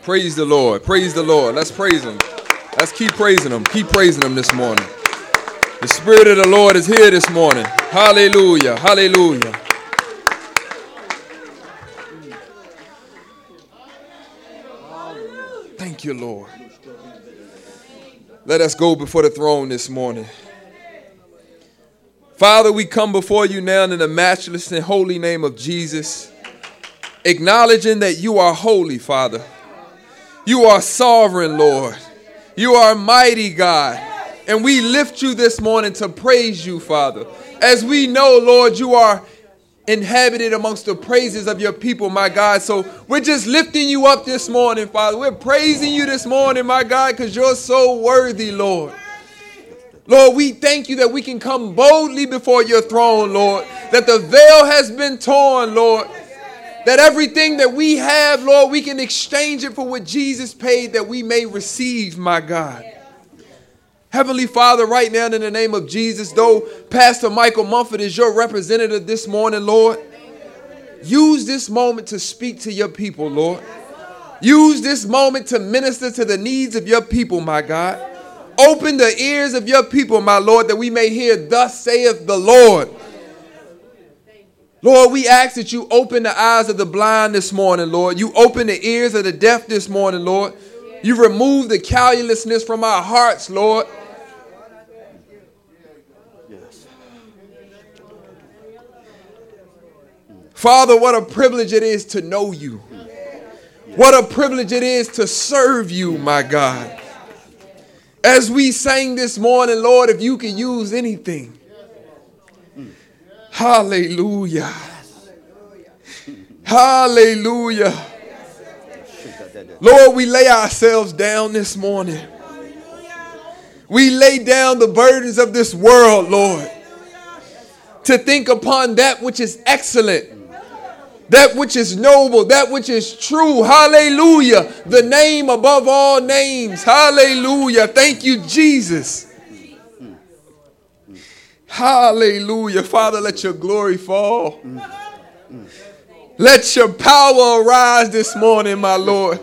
Praise the Lord. Praise the Lord. Let's praise him. Let's keep praising him. Keep praising him this morning. The Spirit of the Lord is here this morning. Hallelujah. Hallelujah. Thank you, Lord. Let us go before the throne this morning. Father, we come before you now in the matchless and holy name of Jesus, acknowledging that you are holy, Father. You are sovereign, Lord. You are mighty, God. And we lift you this morning to praise you, Father. As we know, Lord, you are inhabited amongst the praises of your people, my God. So we're just lifting you up this morning, Father. We're praising you this morning, my God, because you're so worthy, Lord. Lord, we thank you that we can come boldly before your throne, Lord, that the veil has been torn, Lord, that everything that we have, Lord, we can exchange it for what Jesus paid that we may receive, my God. Heavenly Father, right now in the name of Jesus, though Pastor Michael Mumford is your representative this morning, Lord, use this moment to speak to your people, Lord. Use this moment to minister to the needs of your people, my God. Open the ears of your people, my Lord, that we may hear, thus saith the Lord. Lord, we ask that you open the eyes of the blind this morning, Lord. You open the ears of the deaf this morning, Lord. You remove the callousness from our hearts, Lord. Father, what a privilege it is to know you. What a privilege it is to serve you, my God. As we sang this morning, Lord, if you can use anything. Hallelujah. Hallelujah. Lord, we lay ourselves down this morning. We lay down the burdens of this world, Lord, to think upon that which is excellent, that which is noble, that which is true. Hallelujah. The name above all names. Hallelujah. Thank you, Jesus. Hallelujah. Father, let your glory fall. Let your power arise this morning, my Lord.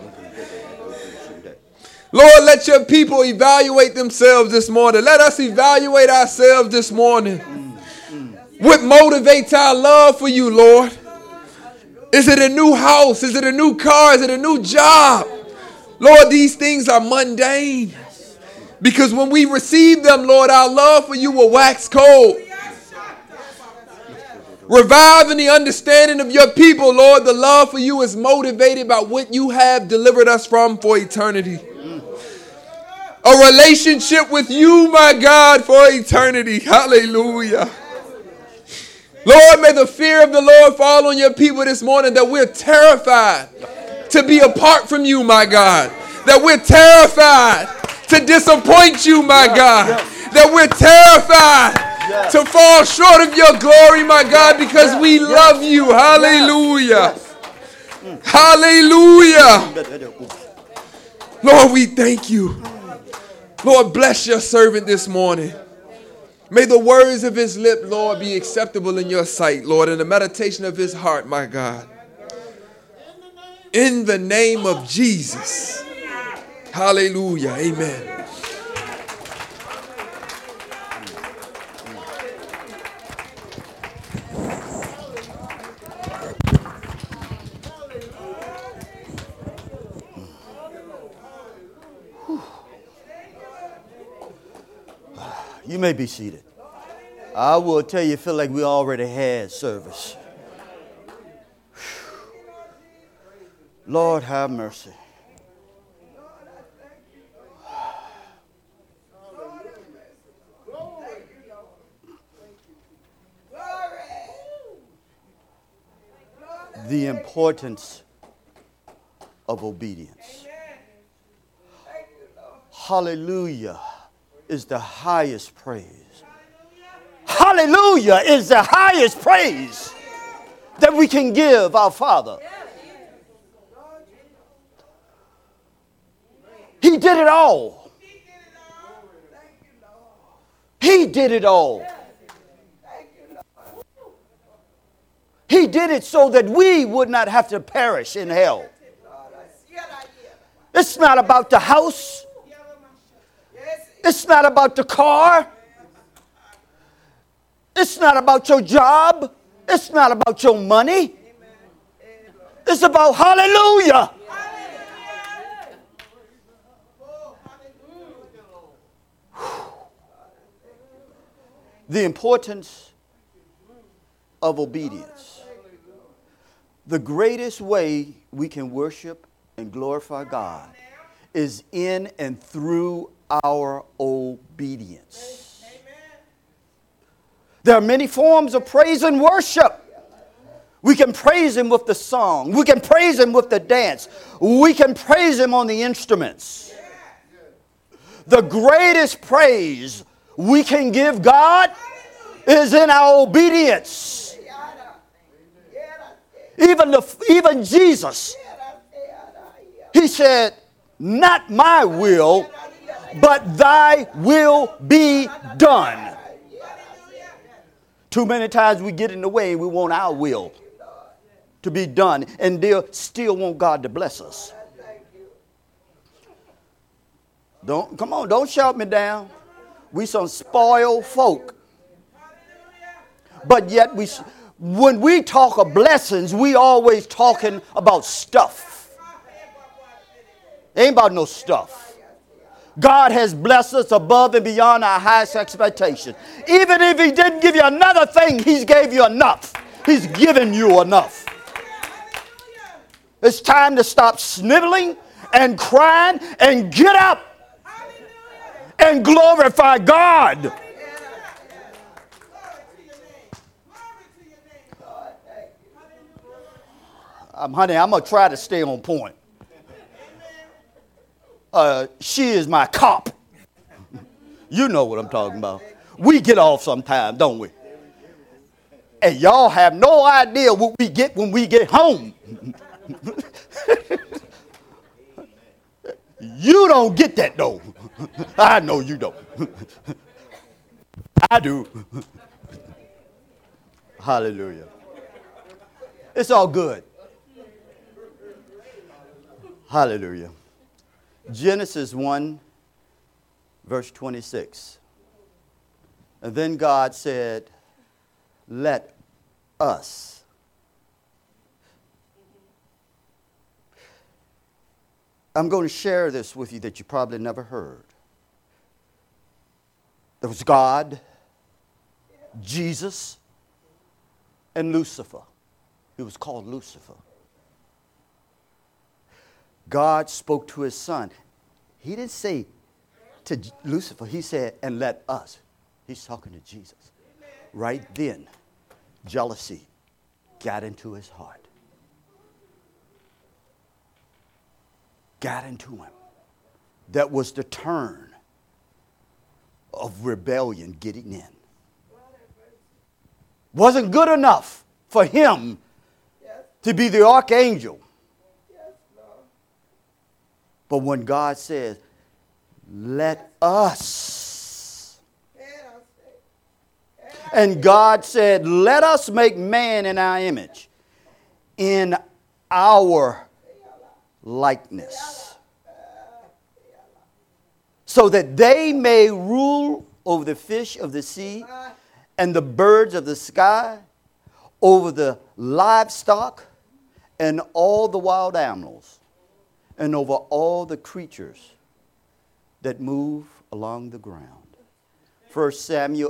Lord, let your people evaluate themselves this morning. Let us evaluate ourselves this morning. What motivates our love for you, Lord? Is it a new house? Is it a new car? Is it a new job? Lord, these things are mundane. Because when we receive them, Lord, our love for you will wax cold. Reviving the understanding of your people, Lord, the love for you is motivated by what you have delivered us from for eternity. A relationship with you, my God, for eternity. Hallelujah. Lord, may the fear of the Lord fall on your people this morning, that we're terrified to be apart from you, my God. That we're terrified to disappoint you, my God. That we're terrified to fall short of your glory, my God, because we love you. Hallelujah. Hallelujah. Lord, we thank you. Lord, bless your servant this morning. May the words of his lip, Lord, be acceptable in your sight, Lord, and the meditation of his heart, my God. In the name of Jesus. Hallelujah. Amen. You may be seated. I will tell you, feel like we already had service. Lord, have mercy. The importance of obedience. Hallelujah is the highest praise. Hallelujah is the highest praise that we can give our Father. He did it all. He did it all. He did it so that we would not have to perish in hell. It's not about the house. It's not about the car. It's not about your job. It's not about your money. It's about hallelujah. The importance of obedience. The greatest way we can worship and glorify God is in and through our obedience. There are many forms of praise and worship. We can praise Him with the song. We can praise Him with the dance. We can praise Him on the instruments. The greatest praise we can give God is in our obedience. Even Jesus, He said, not my will, but thy will be done. Too many times we get in the way and we want our will to be done and still want God to bless us. Don't shout me down. We some spoiled folk. But yet when we talk of blessings, we always talking about stuff. Ain't about no stuff. God has blessed us above and beyond our highest expectation. Even if He didn't give you another thing, He's gave you enough. He's given you enough. It's time to stop sniveling and crying and get up and glorify God. Honey, I'm going to try to stay on point. She is my cop. You know what I'm talking about. We get off sometimes, don't we? And y'all have no idea what we get when we get home. You don't get that, though. I know you don't. I do. Hallelujah. It's all good. Hallelujah. Genesis 1, verse 26. And then God said, let us. I'm going to share this with you that you probably never heard. There was God, Jesus, and Lucifer. He was called Lucifer. God spoke to His Son. He didn't say to Lucifer, He said, and let us. He's talking to Jesus. Right then, jealousy got into his heart. Got into him. That was the turn of rebellion getting in. Wasn't good enough for him to be the archangel. But when God says, let us. And God said, let us make man in our image, in our likeness, so that they may rule over the fish of the sea and the birds of the sky, over the livestock and all the wild animals, and over all the creatures that move along the ground. 1 Samuel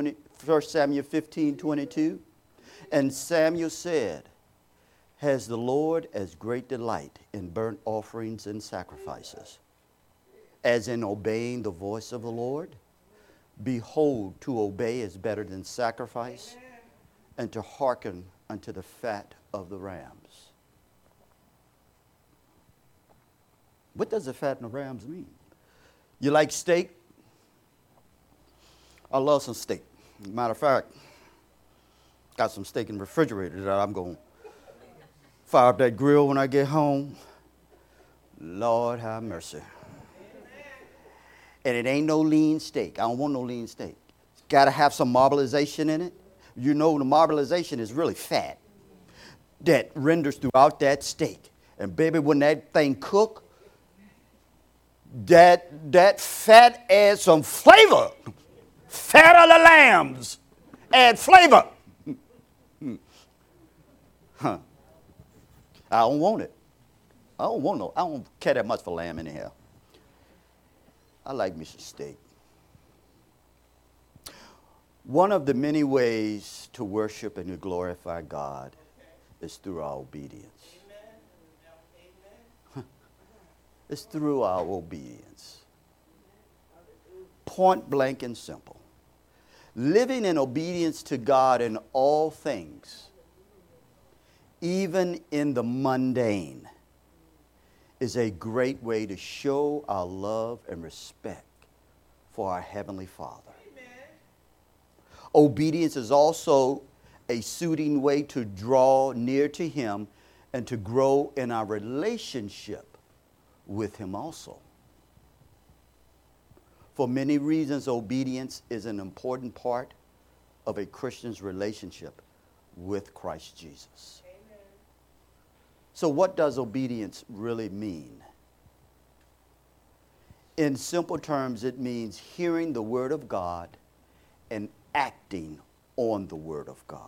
15:22. And Samuel said, has the Lord as great delight in burnt offerings and sacrifices, as in obeying the voice of the Lord? Behold, to obey is better than sacrifice, and to hearken unto the fat of the rams. What does the fat and the rams mean? You like steak? I love some steak. Matter of fact, got some steak in the refrigerator that I'm going to fire up that grill when I get home. Lord have mercy. And it ain't no lean steak. I don't want no lean steak. It's got to have some marbleization in it. You know the marbleization is really fat that renders throughout that steak. And baby, when that thing cook, That fat adds some flavor. Fat of the lambs add flavor. Huh. I don't want it. I don't care that much for lamb anyhow. I like me some steak. One of the many ways to worship and to glorify God is through our obedience. It's through our obedience. Point blank and simple. Living in obedience to God in all things, even in the mundane, is a great way to show our love and respect for our Heavenly Father. Obedience is also a soothing way to draw near to Him and to grow in our relationship with Him also. For many reasons, obedience is an important part of a Christian's relationship with Christ Jesus. Amen. So what does obedience really mean? In simple terms, it means hearing the Word of God and acting on the Word of God.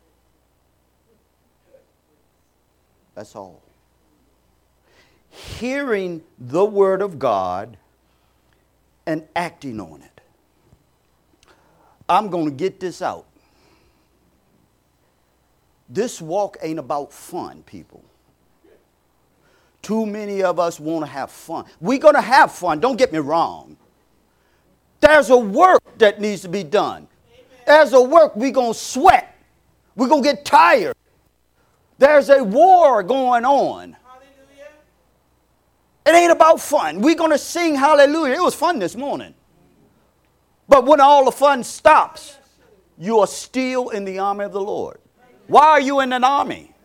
That's all. Hearing the Word of God and acting on it. I'm going to get this out. This walk ain't about fun, people. Too many of us want to have fun. We're going to have fun, don't get me wrong. There's a work that needs to be done. There's a work we're going to sweat. We're going to get tired. There's a war going on. Hallelujah. It ain't about fun. We're going to sing hallelujah. It was fun this morning. But when all the fun stops, you are still in the army of the Lord. Why are you in an army?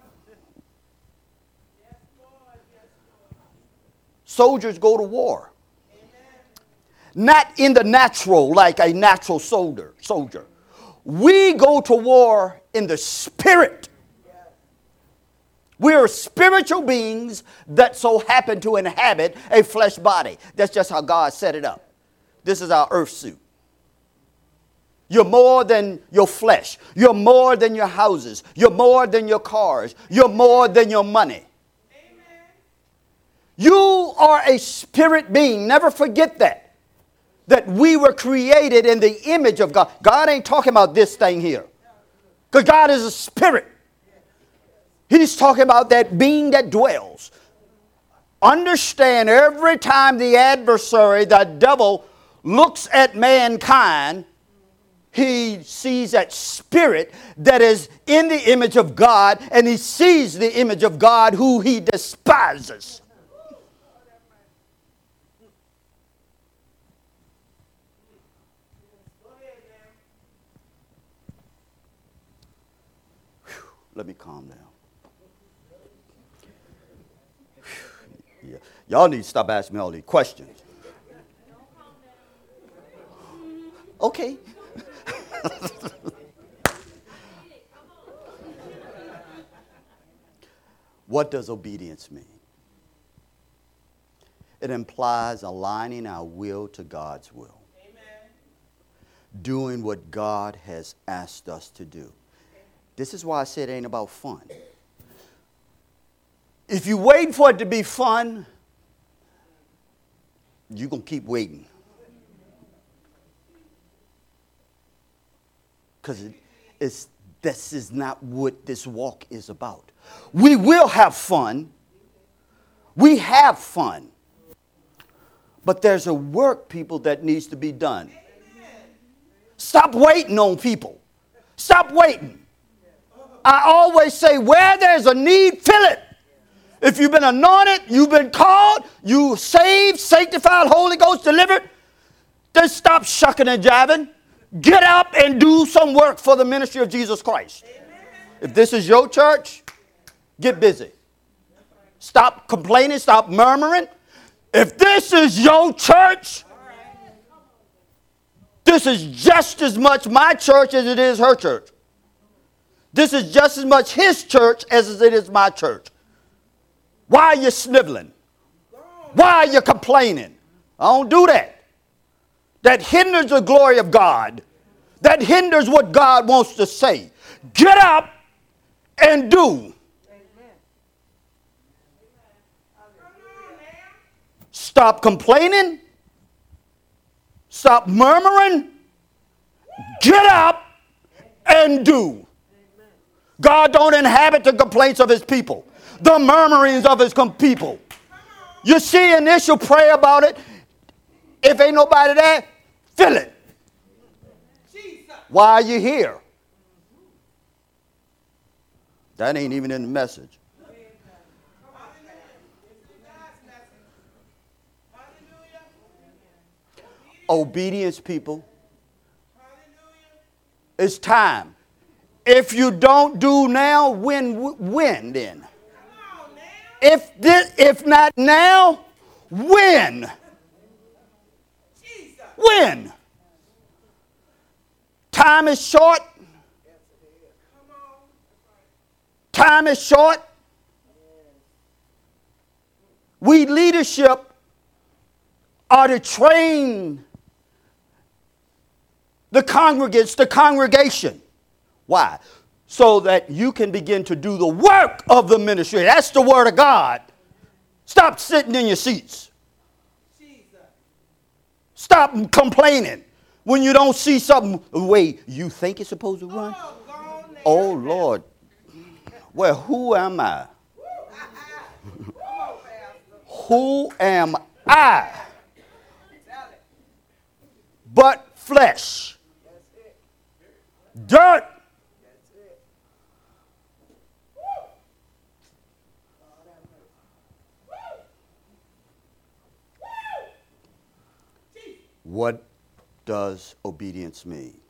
Soldiers go to war. Not in the natural, like a natural soldier. We go to war in the spirit. We are spiritual beings that so happen to inhabit a flesh body. That's just how God set it up. This is our earth suit. You're more than your flesh. You're more than your houses. You're more than your cars. You're more than your money. Amen. You are a spirit being. Never forget that. That we were created in the image of God. God ain't talking about this thing here. Because God is a spirit. He's talking about that being that dwells. Understand, every time the adversary, the devil, looks at mankind, he sees that spirit that is in the image of God, and he sees the image of God who he despises. Let me calm down. Yeah. Y'all need to stop asking me all these questions. Okay. What does obedience mean? It implies aligning our will to God's will. Amen. Doing what God has asked us to do. This is why I said it ain't about fun. If you wait for it to be fun, you're going to keep waiting. Because this is not what this walk is about. We will have fun. We have fun. But there's a work, people, that needs to be done. Stop waiting on people. Stop waiting. I always say, where there's a need, fill it. If you've been anointed, you've been called, you saved, sanctified, Holy Ghost delivered, then stop shucking and jiving. Get up and do some work for the ministry of Jesus Christ. Amen. If this is your church, get busy. Stop complaining, stop murmuring. If this is your church, this is just as much my church as it is her church. This is just as much his church as it is my church. Why are you sniveling? Why are you complaining? I don't do that. That hinders the glory of God. That hinders what God wants to say. Get up and do. Stop complaining. Stop murmuring. Get up and do. God don't inhabit the complaints of his people, the murmurings of his people. You see initial prayer about it. If ain't nobody there, fill it. Why are you here? That ain't even in the message. Obedience, people. It's time. If you don't do now, when then? If not now, when? When? Time is short. Time is short. We leadership are to train the congregants, the congregation. Why? So that you can begin to do the work of the ministry. That's the word of God. Stop sitting in your seats. Stop complaining when you don't see something the way you think it's supposed to run. Oh, Lord. Well, who am I? Who am I? But flesh. Dirt. What does obedience mean?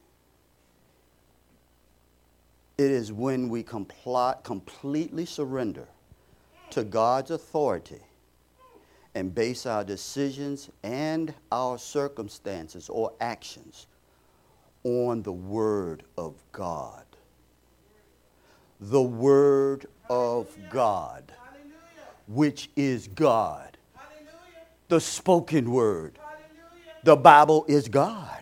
It is when we completely surrender to God's authority and base our decisions and our circumstances or actions on the Word of God. The Word of God, which is God. The spoken Word. The Bible is God.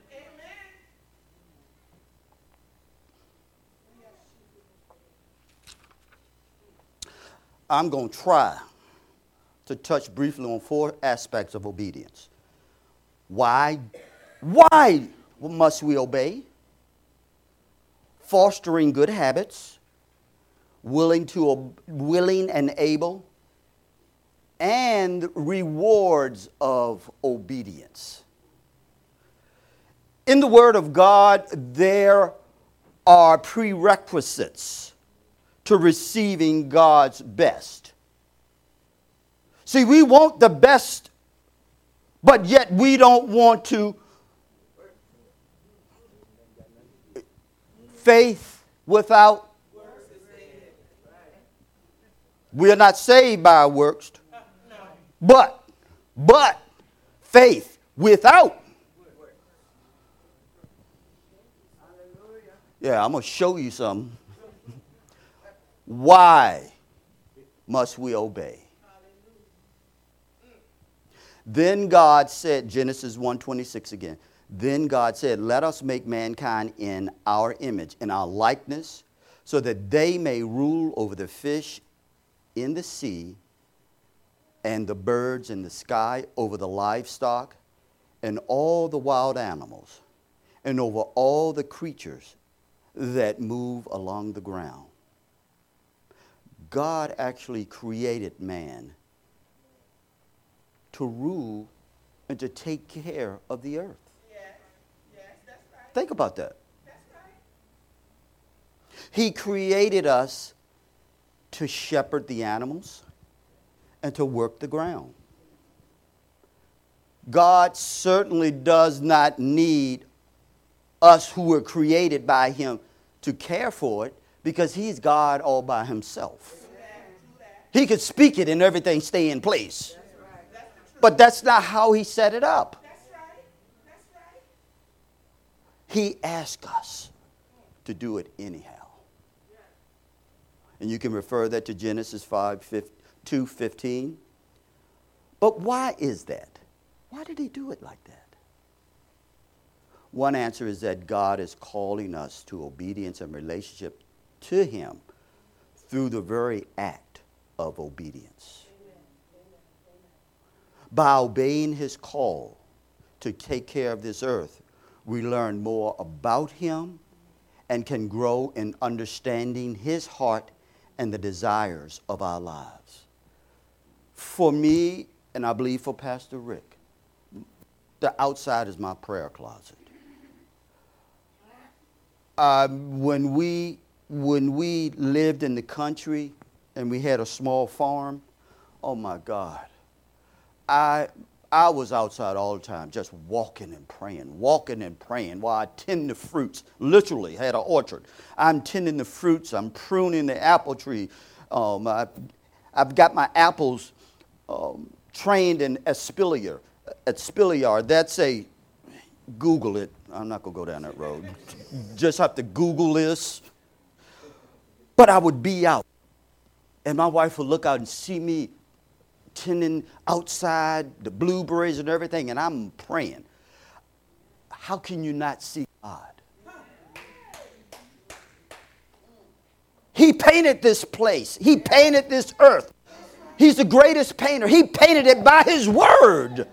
I'm going to try to touch briefly on 4 aspects of obedience. Why must we obey? Fostering good habits, willing and able, and rewards of obedience. In the Word of God, there are prerequisites to receiving God's best. See, we want the best, but yet we don't want to. Faith without. We are not saved by our works. But faith without. Yeah, I'm going to show you something. Why must we obey? Then God said, Genesis 1:26 again. Then God said, let us make mankind in our image, in our likeness, so that they may rule over the fish in the sea and the birds in the sky, over the livestock and all the wild animals, and over all the creatures that move along the ground. God actually created man to rule and to take care of the earth. Yes, that's right. Think about that. That's right. He created us to shepherd the animals and to work the ground. God certainly does not need us who were created by him to care for it, because he's God all by himself. He could speak it and everything stay in place. But that's not how he set it up. He asked us to do it anyhow. And you can refer that to Genesis 2:15. But why is that? Why did he do it like that? One answer is that God is calling us to obedience and relationship to him through the very act of obedience. By obeying his call to take care of this earth, we learn more about him and can grow in understanding his heart and the desires of our lives. For me, and I believe for Pastor Rick, the outside is my prayer closet. When we lived in the country and we had a small farm, oh my God, I was outside all the time, just walking and praying while I tend the fruits. Literally had an orchard. I'm tending the fruits. I'm pruning the apple tree. I've got my apples trained in Espalier. That's a, Google it. I'm not going to go down that road. Just have to Google this. But I would be out. And my wife would look out and see me tending outside, the blueberries and everything, and I'm praying. How can you not see God? He painted this place. He painted this earth. He's the greatest painter. He painted it by his word.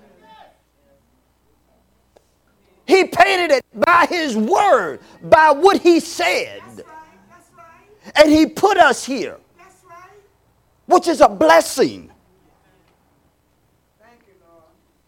He painted it by his word, by what he said. And he put us here, which is a blessing. Thank you, Lord.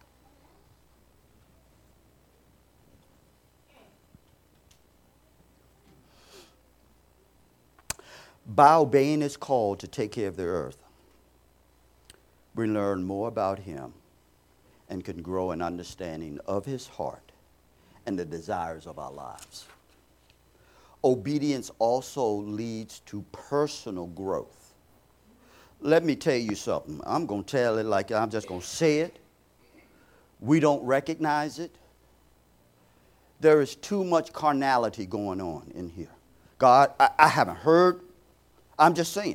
By obeying his call to take care of the earth, we learn more about him and can grow in understanding of his heart and the desires of our lives. Obedience also leads to personal growth. Let me tell you something. I'm going to tell it like I'm just going to say it. We don't recognize it. There is too much carnality going on in here. God, I haven't heard. I'm just saying.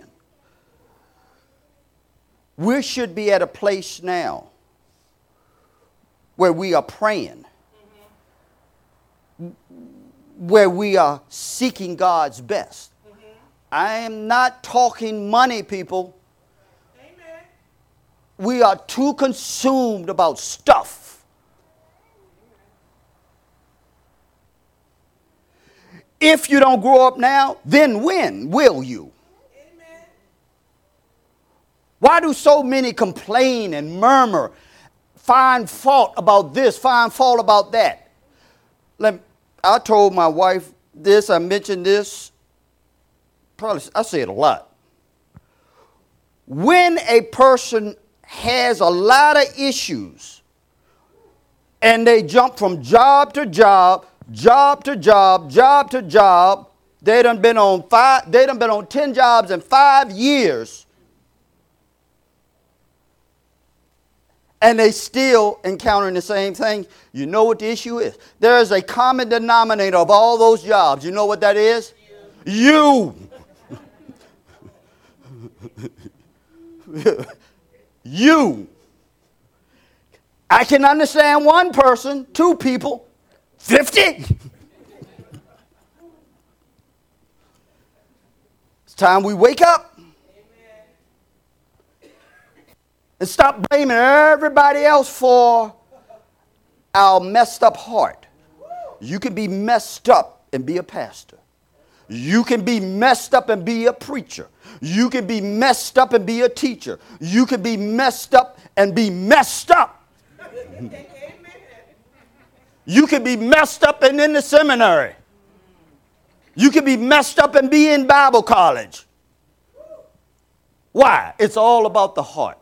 We should be at a place now where we are praying, where we are seeking God's best. I am not talking money, people. Amen. We are too consumed about stuff. If you don't grow up now, then when will you? Amen. Why do so many complain and murmur, find fault about this, find fault about that? I told my wife this, I mentioned this, probably I say it a lot. When a person has a lot of issues and they jump from job to job, job to job, job to job, they done been on 10 jobs in 5 years, and they still encountering the same thing. You know what the issue is? There is a common denominator of all those jobs. You know what that is? You. You. I can understand one person, 2 people, 50. It's time we wake up. And stop blaming everybody else for our messed up heart. You can be messed up and be a pastor. You can be messed up and be a preacher. You can be messed up and be a teacher. You can be messed up and be messed up. You can be messed up and in the seminary. You can be messed up and be in Bible college. Why? It's all about the heart.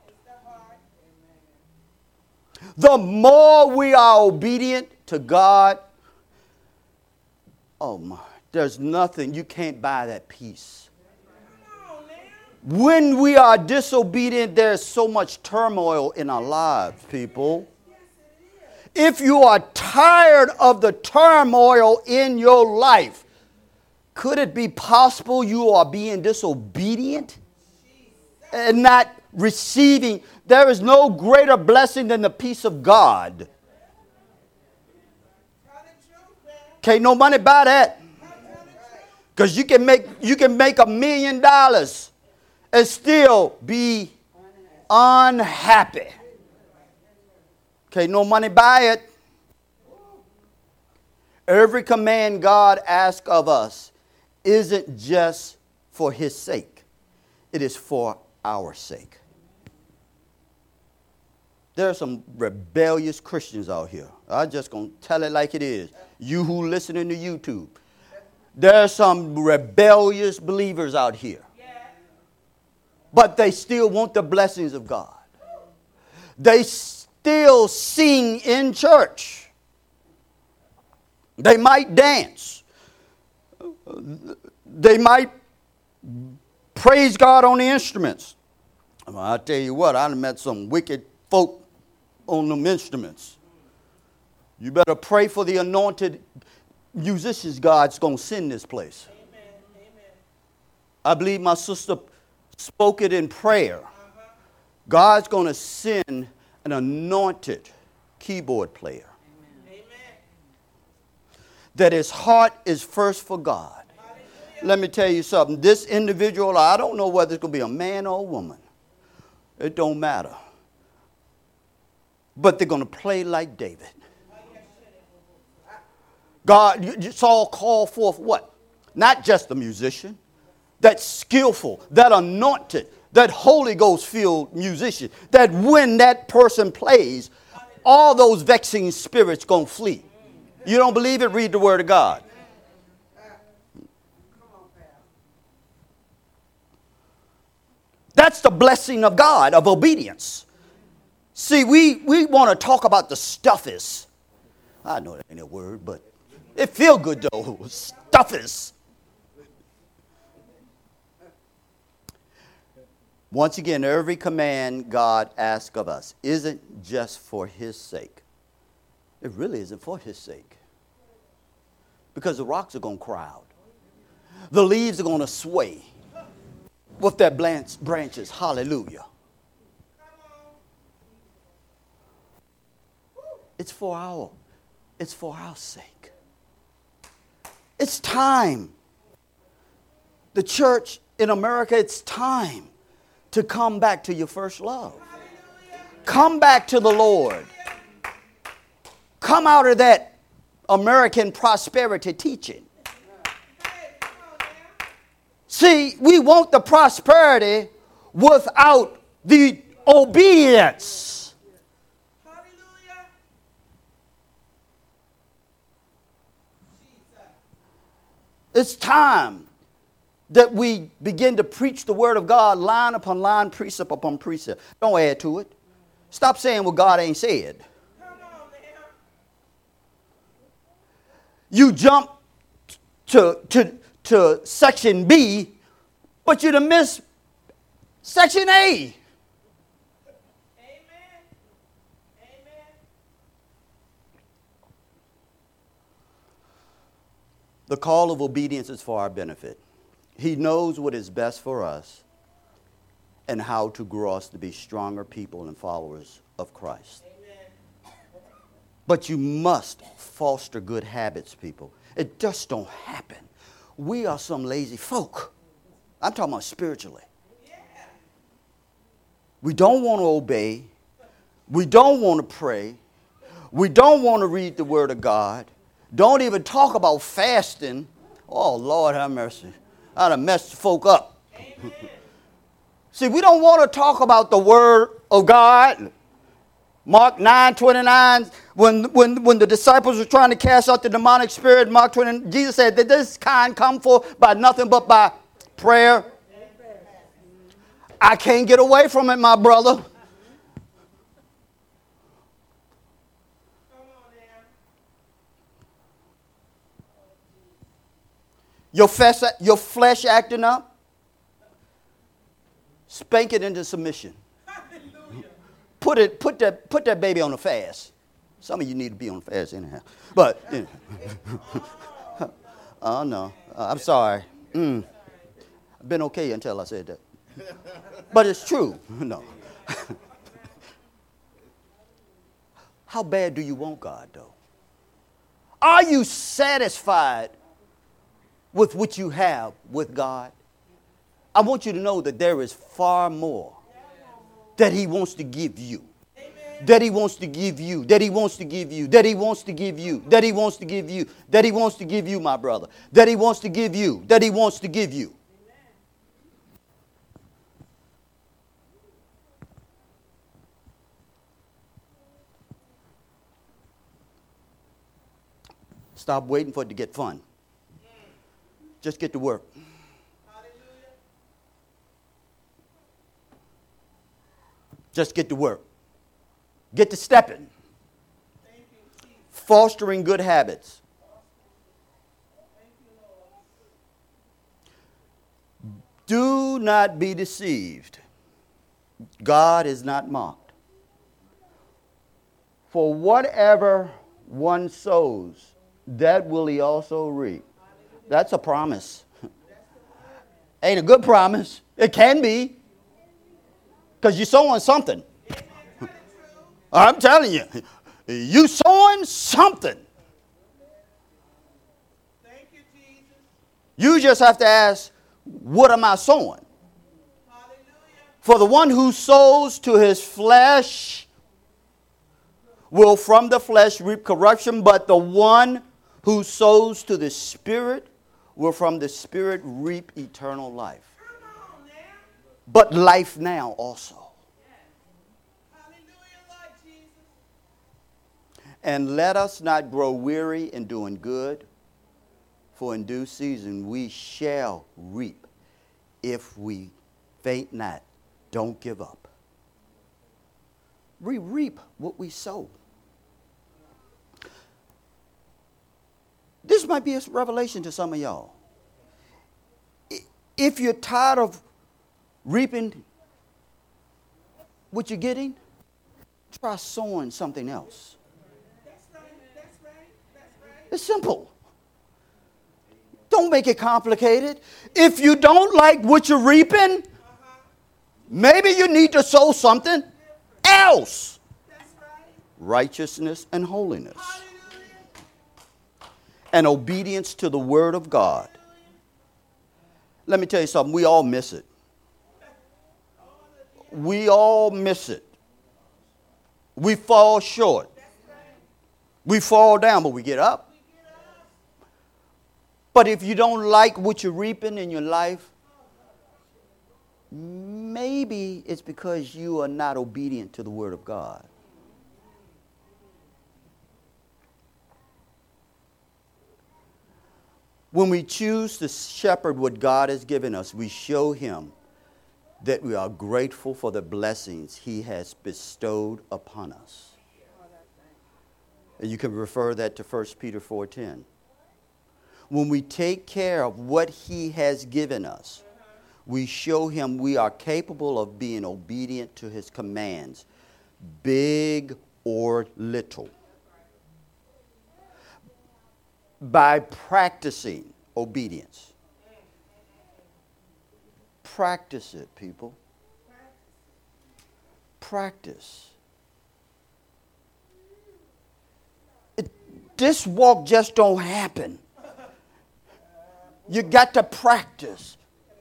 The more we are obedient to God, oh my, there's nothing, you can't buy that peace. When we are disobedient, there's so much turmoil in our lives, people. If you are tired of the turmoil in your life, could it be possible you are being disobedient and not receiving. There is no greater blessing than the peace of God. Can't no money buy that. Because you can make $1 million and still be unhappy. Can't no money buy it. Every command God asks of us isn't just for his sake. It is for our sake. There are some rebellious Christians out here. I'm just going to tell it like it is. You who listening to YouTube. There are some rebellious believers out here. But they still want the blessings of God. They still sing in church. They might dance. They might praise God on the instruments. I'll tell you what, I met some wicked folk on them instruments. You better pray for the anointed musicians God's going to send this place. Amen. Amen. I believe my sister spoke it in prayer. God's going to send an anointed keyboard player. Amen. That his heart is first for God. Hallelujah. Let me tell you something. This individual, I don't know whether it's going to be a man or a woman. It don't matter. But they're going to play like David. God, Saul called forth what? Not just a musician. That skillful, that anointed, that Holy Ghost filled musician. That when that person plays, all those vexing spirits going to flee. You don't believe it? Read the Word of God. That's the blessing of God, of obedience. See, we want to talk about the stuffies. I know that ain't a word, but it feel good though. Stuffies. Once again, every command God asks of us isn't just for his sake. It really isn't for his sake. Because the rocks are going to cry out. The leaves are going to sway with their branches. Hallelujah. It's for our sake. It's time. The church in America, it's time to come back to your first love. Come back to the Lord. Come out of that American prosperity teaching. See, we want the prosperity without the obedience. It's time that we begin to preach the word of God line upon line, precept upon precept. Don't add to it. Stop saying what God ain't said. You jump to section B, but you done miss section A. Amen. Amen. The call of obedience is for our benefit. He knows what is best for us and how to grow us to be stronger people and followers of Christ. Amen. But you must foster good habits, people. It just don't happen. We are some lazy folk. I'm talking about spiritually. Yeah. We don't want to obey. We don't want to pray. We don't want to read the Word of God. Don't even talk about fasting. Oh, Lord have mercy. I'd have messed folk up. See, we don't want to talk about the Word of God. Mark 9:29, when the disciples were trying to cast out the demonic spirit, Mark 20, Jesus said that this kind come forth by nothing but by prayer. I can't get away from it, my brother. Your flesh acting up, spank it into submission. Put that baby on a fast. Some of you need to be on a fast anyhow. But, oh no, I'm sorry. I've been okay until I said that. But it's true. No. How bad do you want God, though? Are you satisfied with what you have with God? I want you to know that there is far more that he wants to give you. That he wants to give you, that he wants to give you, that he wants to give you, that he wants to give you, that he wants to give you, my brother, that he wants to give you, that he wants to give you. Stop waiting for it to get fun. Just get to work. Just get to work. Get to stepping. Fostering good habits. Do not be deceived. God is not mocked. For whatever one sows, that will he also reap. That's a promise. Ain't a good promise. It can be. Because you're sowing something. I'm telling you. You sowing something. Thank you, Jesus. You just have to ask, what am I sowing? Hallelujah. For the one who sows to his flesh will from the flesh reap corruption, but the one who sows to the Spirit will from the Spirit reap eternal life. Come on now. But life now also. Hallelujah, Lord Jesus. And let us not grow weary in doing good, for in due season we shall reap if we faint not. Don't give up. We reap what we sow. This might be a revelation to some of y'all. If you're tired of reaping what you're getting, try sowing something else. That's right. That's right. That's right. It's simple. Don't make it complicated. If you don't like what you're reaping, maybe you need to sow something else. That's right. Righteousness and holiness. Hallelujah. And obedience to the word of God. Let me tell you something. We all miss it. We all miss it. We fall short. We fall down, but we get up. But if you don't like what you're reaping in your life, maybe it's because you are not obedient to the word of God. When we choose to shepherd what God has given us, we show him that we are grateful for the blessings he has bestowed upon us. And you can refer that to 1 Peter 4:10. When we take care of what he has given us, we show him we are capable of being obedient to his commands, big or little. By practicing obedience. Practice it, people. Practice. This walk just don't happen. You got to practice.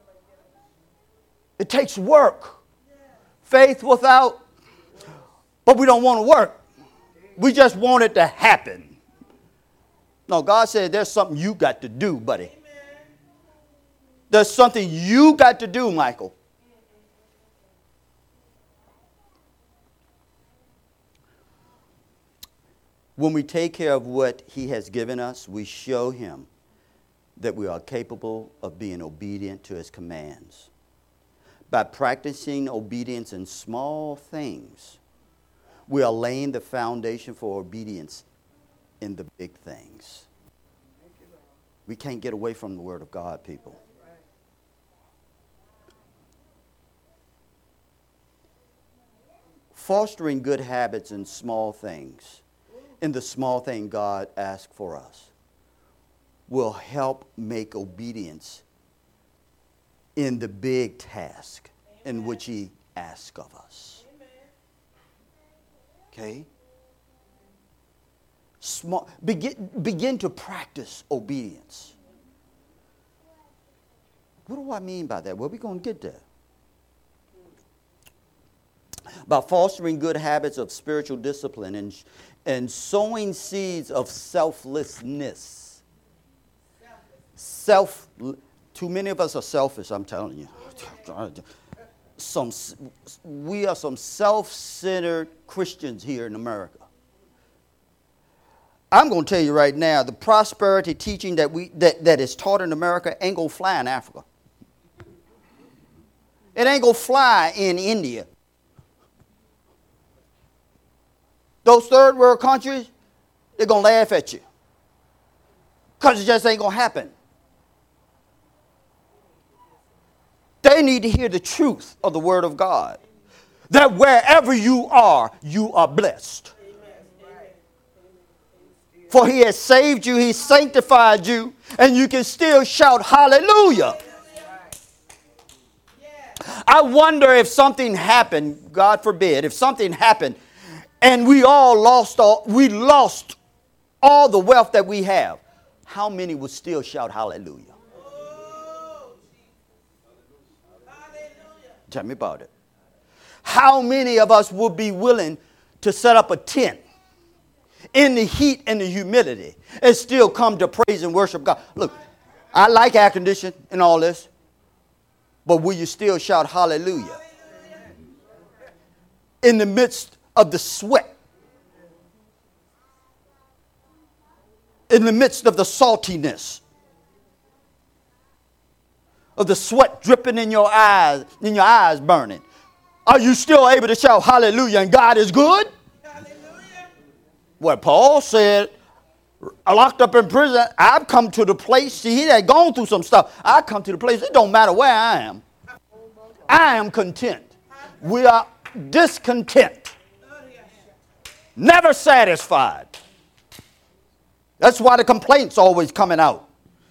It takes work. Faith without, but we don't want to work. We just want it to happen. No, God said there's something you got to do, buddy. There's something you got to do, Michael. When we take care of what he has given us, we show him that we are capable of being obedient to his commands. By practicing obedience in small things, we are laying the foundation for obedience in the big things. We can't get away from the word of God, people. Fostering good habits in small things, in the small thing God asks for us, will help make obedience in the big task in which he asks of us. Okay? Begin to practice obedience. What do I mean by that? Well, we're going to get there. By fostering good habits of spiritual discipline and sowing seeds of selflessness. Too many of us are selfish, I'm telling you. We are some self-centered Christians here in America. I'm going to tell you right now, the prosperity teaching that is taught in America ain't going to fly in Africa. It ain't going to fly in India. Those third world countries, they're going to laugh at you. Because it just ain't going to happen. They need to hear the truth of the Word of God. That wherever you are blessed. For he has saved you, he sanctified you, and you can still shout hallelujah. I wonder if something happened, God forbid, if something happened and we lost all the wealth that we have, how many would still shout hallelujah? Tell me about it. How many of us would be willing to set up a tent in the heat and the humidity and still come to praise and worship God? Look, I like air conditioning and all this, but will you still shout hallelujah? In the midst of the sweat, in the midst of the saltiness, of the sweat dripping in your eyes burning, are you still able to shout hallelujah and God is good? Hallelujah. Well, Paul said, locked up in prison, I've come to the place, see, he had gone through some stuff. I come to the place, it don't matter where I am. I am content. We are discontent. Never satisfied. That's why the complaints always coming out.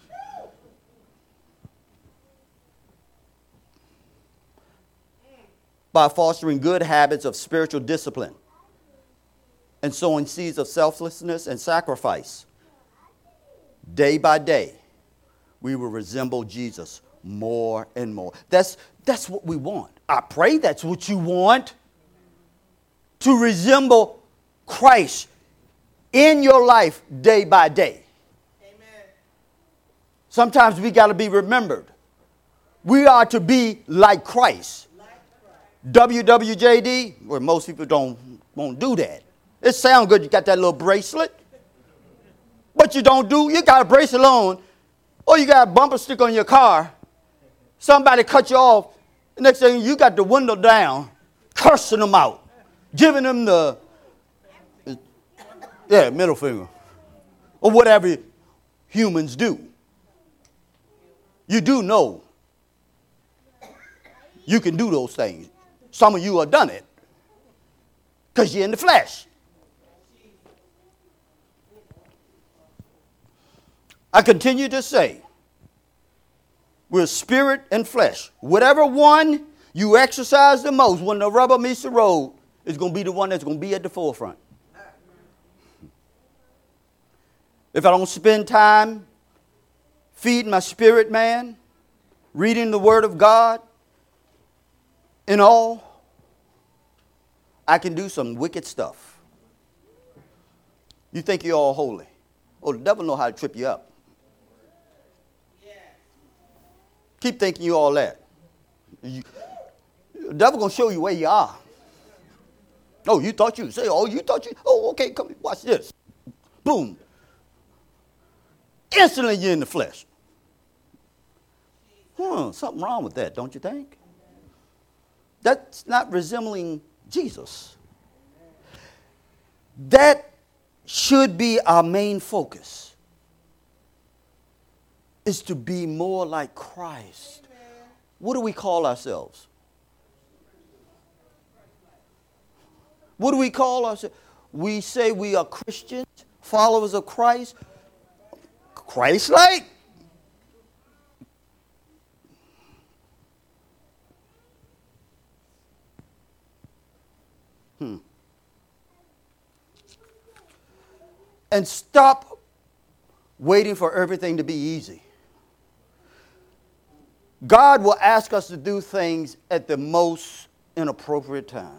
By fostering good habits of spiritual discipline and sowing seeds of selflessness and sacrifice, day by day, we will resemble Jesus more and more. That's what we want. I pray that's what you want. To resemble Christ in your life day by day. Amen. Sometimes we got to be remembered. We are to be like Christ. WWJD, where most people won't do that. It sounds good, you got that little bracelet. But you got a bracelet on, or you got a bumper sticker on your car. Somebody cut you off, the next thing you got the window down, cursing them out, giving them the middle finger, or whatever humans do. You do know you can do those things. Some of you have done it because you're in the flesh. I continue to say, we're spirit and flesh. Whatever one you exercise the most, when the rubber meets the road, is going to be the one that's going to be at the forefront. If I don't spend time feeding my spirit man, reading the Word of God, and all, I can do some wicked stuff. You think you're all holy. Oh, the devil know how to trip you up. Keep thinking you all that. The devil going to show you where you are. Oh, you thought you say, oh, okay, come watch this. Boom. Instantly you're in the flesh. Something wrong with that, don't you think? That's not resembling Jesus. That should be our main focus, is to be more like Christ. What do we call ourselves? What do we call ourselves? We say we are Christians, followers of Christ, Christ-like. And stop waiting for everything to be easy. God will ask us to do things at the most inappropriate time.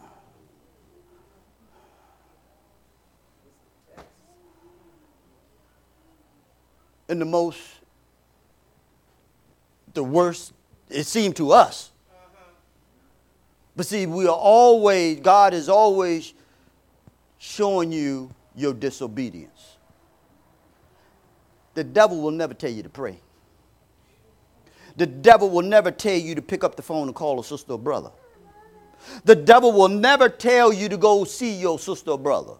And the worst, it seemed to us. But see, God is always showing you your disobedience. The devil will never tell you to pray. The devil will never tell you to pick up the phone and call a sister or brother. The devil will never tell you to go see your sister or brother.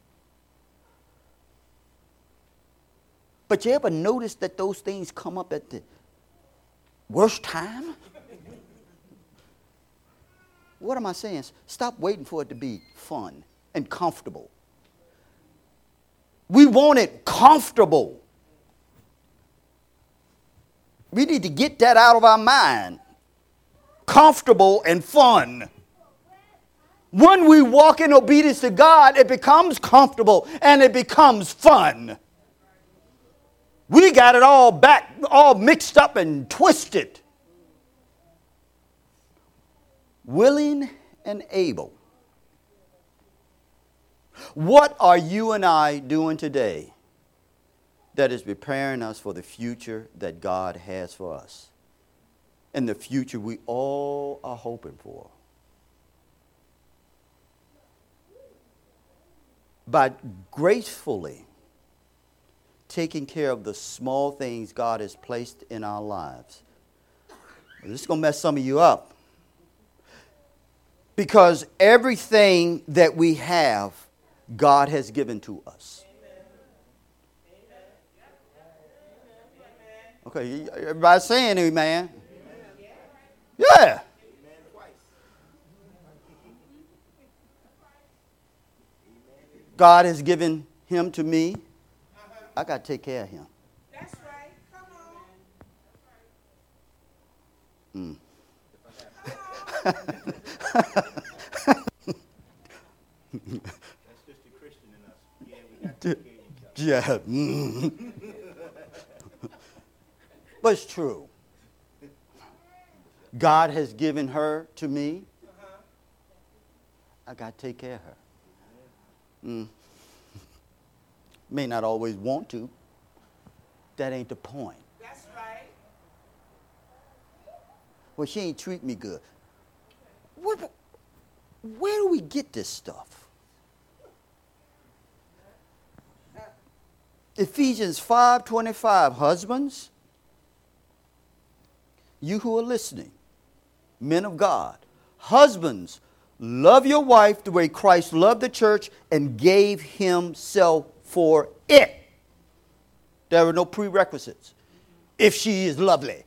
But you ever notice that those things come up at the worst time? What am I saying? Stop waiting for it to be fun and comfortable. We want it comfortable. We need to get that out of our mind. Comfortable and fun. When we walk in obedience to God, it becomes comfortable and it becomes fun. We got it all mixed up and twisted. Willing and able. What are you and I doing today that is preparing us for the future that God has for us? And the future we all are hoping for. By gracefully taking care of the small things God has placed in our lives. This is going to mess some of you up. Because everything that we have, God has given to us. Okay, everybody saying amen? Yeah. God has given him to me. I got to take care of him. That's right. Come on. That's just the Christian in us. Yeah, we got to take care of each other. Yeah. But it's true. God has given her to me. I got to take care of her. May not always want to. That ain't the point. That's right. Well, she ain't treat me good. Where do we get this stuff? Ephesians 5:25, husbands, you who are listening, men of God, husbands, love your wife the way Christ loved the church and gave himself for it. There are no prerequisites. If she is lovely.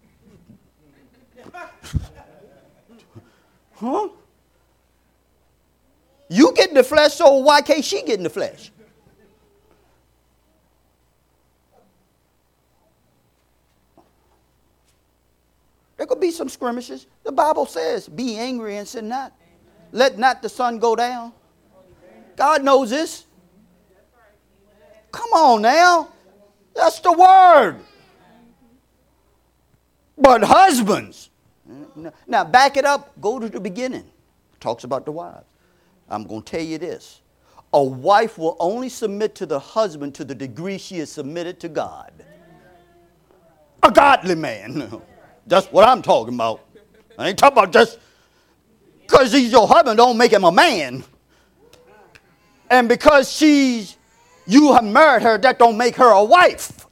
Huh? You get in the flesh, so why can't she get in the flesh? There could be some skirmishes. The Bible says, be angry and sin not. Let not the sun go down. God knows this. Come on now. That's the word. But husbands. Now back it up. Go to the beginning. Talks about the wives. I'm going to tell you this. A wife will only submit to the husband to the degree she is submitted to God. A godly man. That's what I'm talking about. I ain't talking about just because he's your husband don't make him a man. And because you have married her, that don't make her a wife.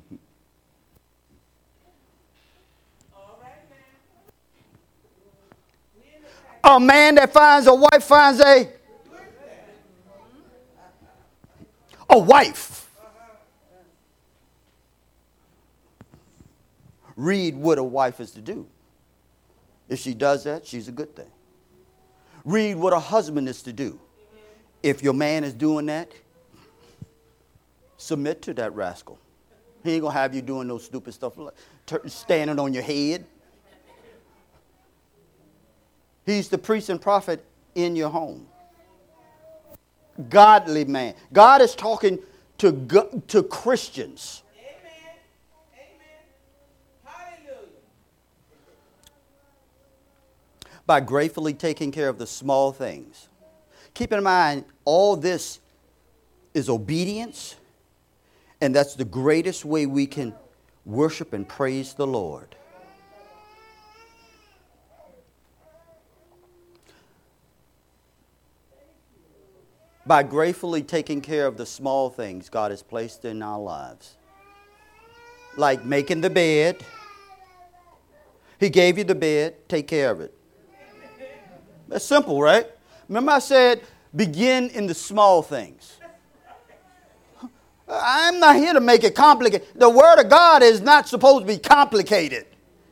A man that finds a wife finds a wife. Read what a wife is to do. If she does that, she's a good thing. Read what a husband is to do. If your man is doing that, submit to that rascal. He ain't going to have you doing no stupid stuff like standing on your head. He's the priest and prophet in your home. Godly man. God is talking to Christians. Amen. Amen. Hallelujah. By gratefully taking care of the small things. Keep in mind, all this is obedience, and that's the greatest way we can worship and praise the Lord. By gratefully taking care of the small things God has placed in our lives. Like making the bed. He gave you the bed, take care of it. That's simple, right? Remember I said, begin in the small things. I'm not here to make it complicated. The Word of God is not supposed to be complicated.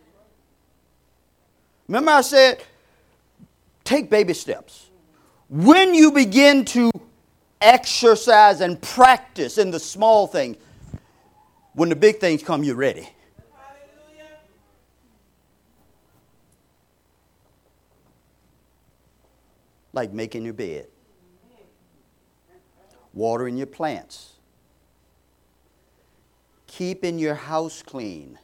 Remember I said, take baby steps. When you begin to exercise and practice in the small things, when the big things come, you're ready. Hallelujah. Like making your bed, watering your plants, keeping your house clean.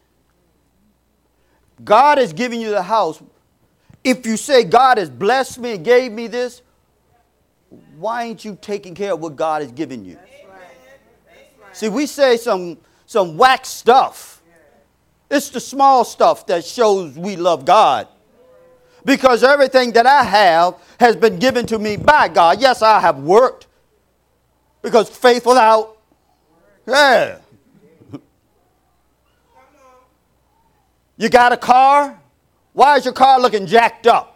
God has given you the house. If you say God has blessed me and gave me this, why ain't you taking care of what God has given you? See, we say some whack stuff. It's the small stuff that shows we love God. Because everything that I have has been given to me by God. Yes, I have worked. Because faith without, yeah. You got a car? Why is your car looking jacked up?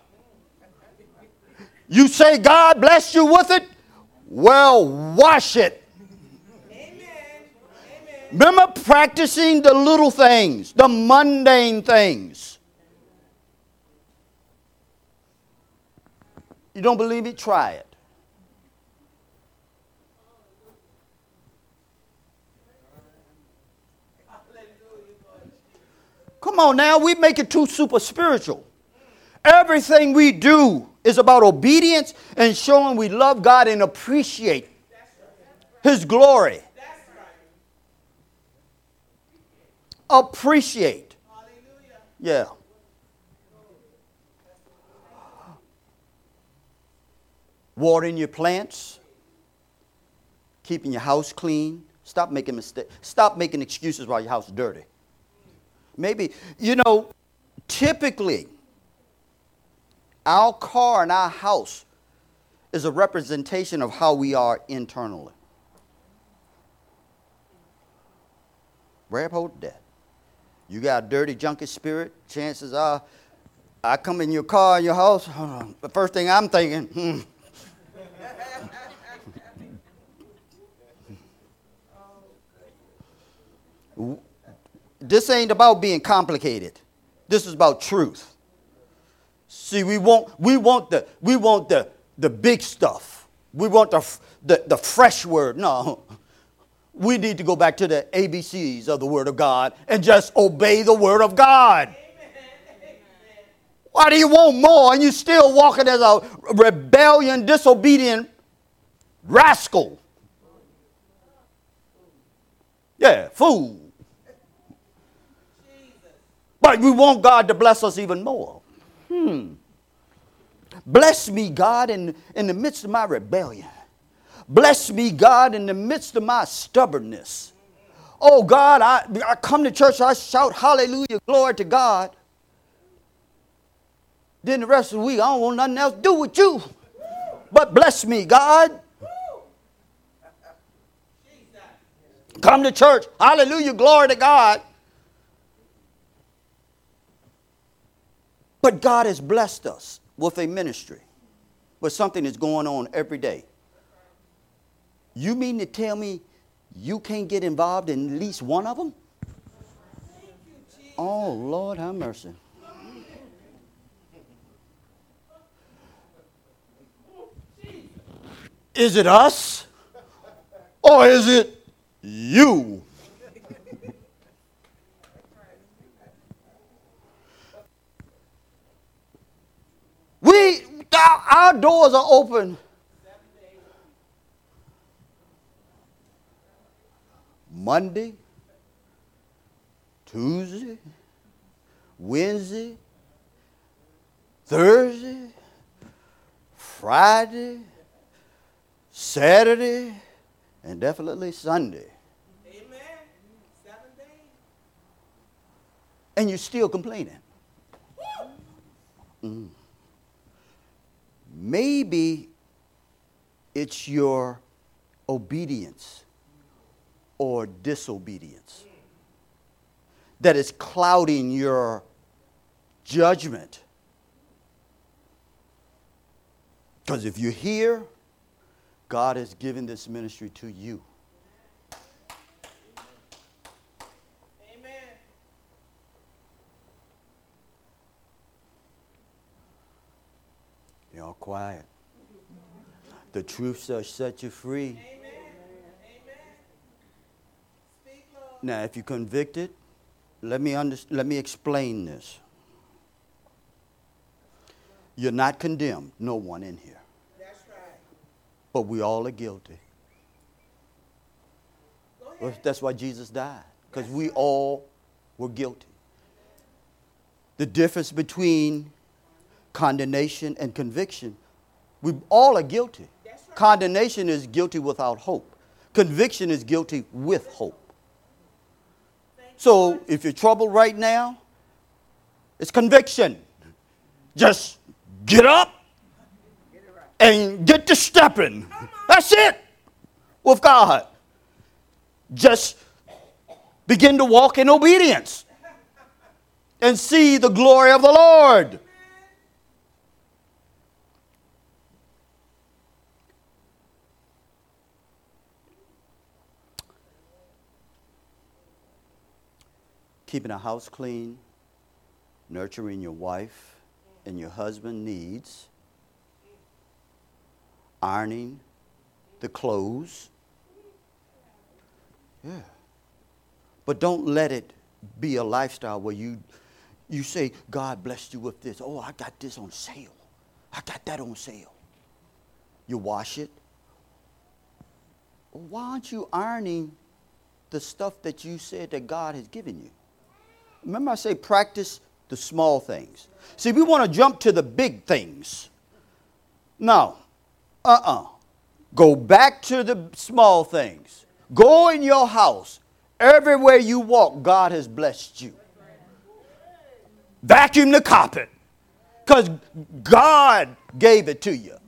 You say God bless you with it? Well, wash it. Amen. Amen. Remember practicing the little things, the mundane things. You don't believe me? Try it. Come on now, we make it too super spiritual. Everything we do is about obedience and showing we love God and appreciate His glory. Appreciate. Yeah. Watering your plants. Keeping your house clean. Stop making mistakes. Stop making excuses while your house is dirty. Maybe, typically, our car and our house is a representation of how we are internally. Grab hold of that. You got a dirty, junky spirit, chances are, I come in your car, in your house, the first thing I'm thinking, This ain't about being complicated. This is about truth. See, we want the big stuff. We want the fresh word. No. We need to go back to the ABCs of the Word of God and just obey the Word of God. Why do you want more and you're still walking as a rebellion, disobedient rascal? Yeah, fool. But we want God to bless us even more. Bless me, God, in the midst of my rebellion. Bless me, God, in the midst of my stubbornness. Oh, God, I come to church, I shout hallelujah, glory to God. Then the rest of the week, I don't want nothing else to do with you. But bless me, God. Come to church, hallelujah, glory to God. But God has blessed us with a ministry, with something that's going on every day. You mean to tell me you can't get involved in at least one of them? Oh, Lord, have mercy. Is it us? Or is it you? Our doors are open Monday, Tuesday, Wednesday, Thursday, Friday, Saturday, and definitely Sunday. Amen. 7 days. And you're still complaining. Maybe it's your obedience or disobedience that is clouding your judgment. Because if you're here, God has given this ministry to you. Amen. Y'all quiet. The truth shall set you free. Amen. Amen. Speak, Lord. Now, if you're convicted, let me explain this. You're not condemned, no one in here. That's right. But we all are guilty. Go Well, ahead. that's why Jesus died, because we all were guilty. The difference between condemnation and conviction, we all are guilty. That's right. Condemnation is guilty without hope. Conviction is guilty with hope. So if you're troubled right now, it's conviction. Just get up and get to stepping. That's it with God. Just begin to walk in obedience and see the glory of the Lord. Keeping a house clean, nurturing your wife and your husband needs, ironing the clothes. Yeah. But don't let it be a lifestyle where you say, God blessed you with this. Oh, I got this on sale. I got that on sale. You wash it. Why aren't you ironing the stuff that you said that God has given you? Remember I say practice the small things. See, we want to jump to the big things. No. Go back to the small things. Go in your house. Everywhere you walk, God has blessed you. Vacuum the carpet, because God gave it to you.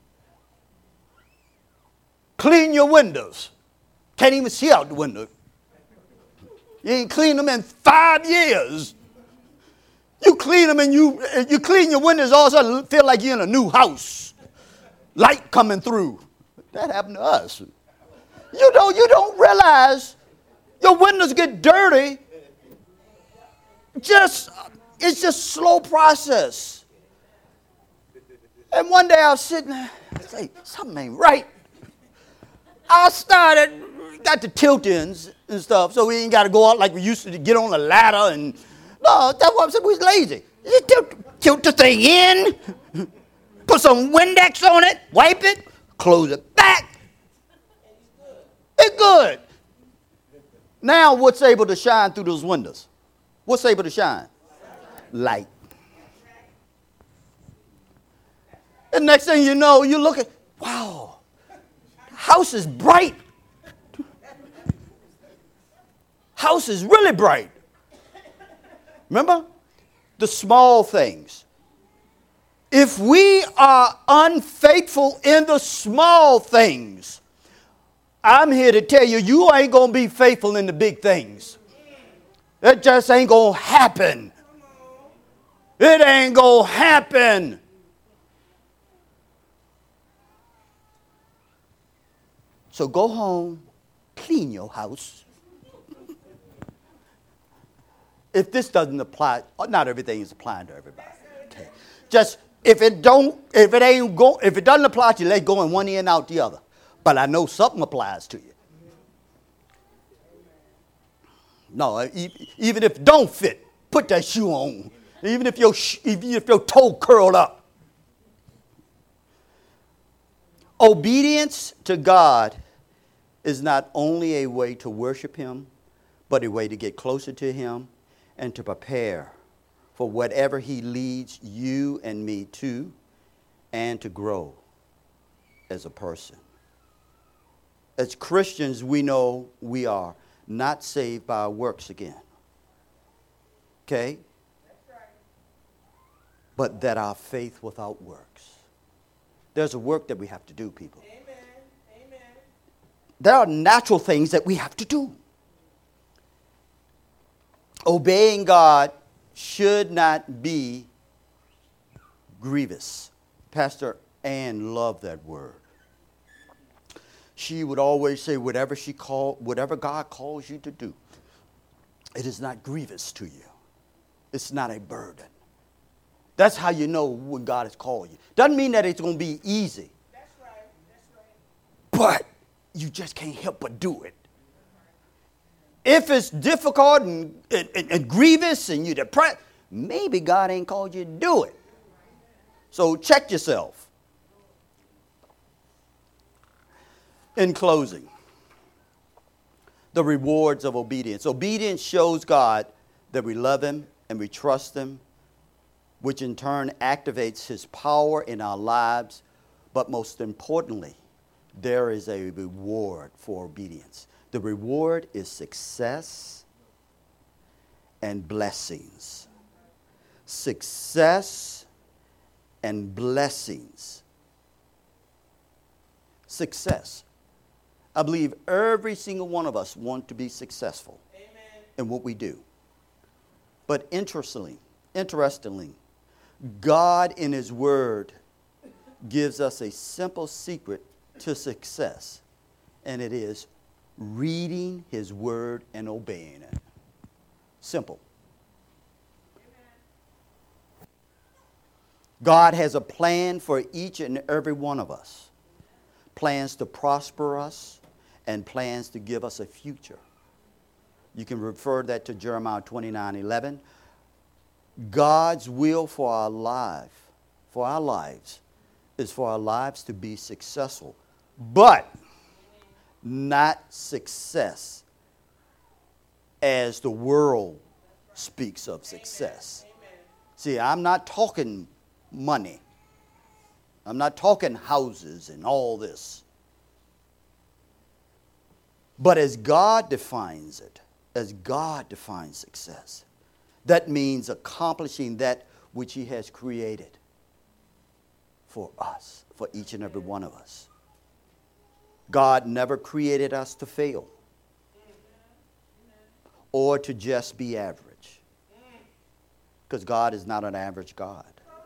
Clean your windows. Can't even see out the window. You ain't cleaned them in 5 years. You clean them and you clean your windows, all of a sudden feel like you're in a new house. Light coming through. That happened to us. You don't realize your windows get dirty. It's just a slow process. And one day I was sitting there, I say, something ain't right. Got the tilt-ins and stuff, so we ain't got to go out like we used to get on a ladder. And no, that's what I'm saying. We was lazy. You tilt the thing in, put some Windex on it, wipe it, close it back. It's good. Now what's able to shine through those windows? What's able to shine? Light. And next thing you know, you look at, wow, the house is bright. House is really bright. Remember? The small things. If we are unfaithful in the small things, I'm here to tell you, you ain't going to be faithful in the big things. It just ain't going to happen. It ain't going to happen. So go home, clean your house. If this doesn't apply, not everything is applying to everybody. Okay. Just if it doesn't apply to you, let go in one ear and out the other. But I know something applies to you. No, even if it don't fit, put that shoe on. Even if your toe curled up. Obedience to God is not only a way to worship Him, but a way to get closer to Him and to prepare for whatever He leads you and me to, and to grow as a person. As Christians, we know we are not saved by our works again. Okay? But that our faith without works. There's a work that we have to do, people. Amen. Amen. There are natural things that we have to do. Obeying God should not be grievous. Pastor Ann loved that word. She would always say, whatever God calls you to do, it is not grievous to you. It's not a burden. That's how you know when God has called you. Doesn't mean that it's going to be easy. That's right. That's right. But you just can't help but do it. If it's difficult and grievous and you're depressed, maybe God ain't called you to do it. So check yourself. In closing, the rewards of obedience. Obedience shows God that we love Him and we trust Him, which in turn activates His power in our lives. But most importantly, there is a reward for obedience. The reward is success and blessings. Success and blessings. Success. I believe every single one of us want to be successful in what we do. But interestingly, God in His Word gives us a simple secret to success, and it is reading His Word and obeying it. Simple. God has a plan for each and every one of us. Plans to prosper us and plans to give us a future. You can refer that to Jeremiah 29:11. God's will for our lives is for our lives to be successful, but not success as the world speaks of success. See, I'm not talking money. I'm not talking houses and all this. But as God defines it, as God defines success, that means accomplishing that which He has created for us, for each and every one of us. God never created us to fail or to just be average, because God is not an average God.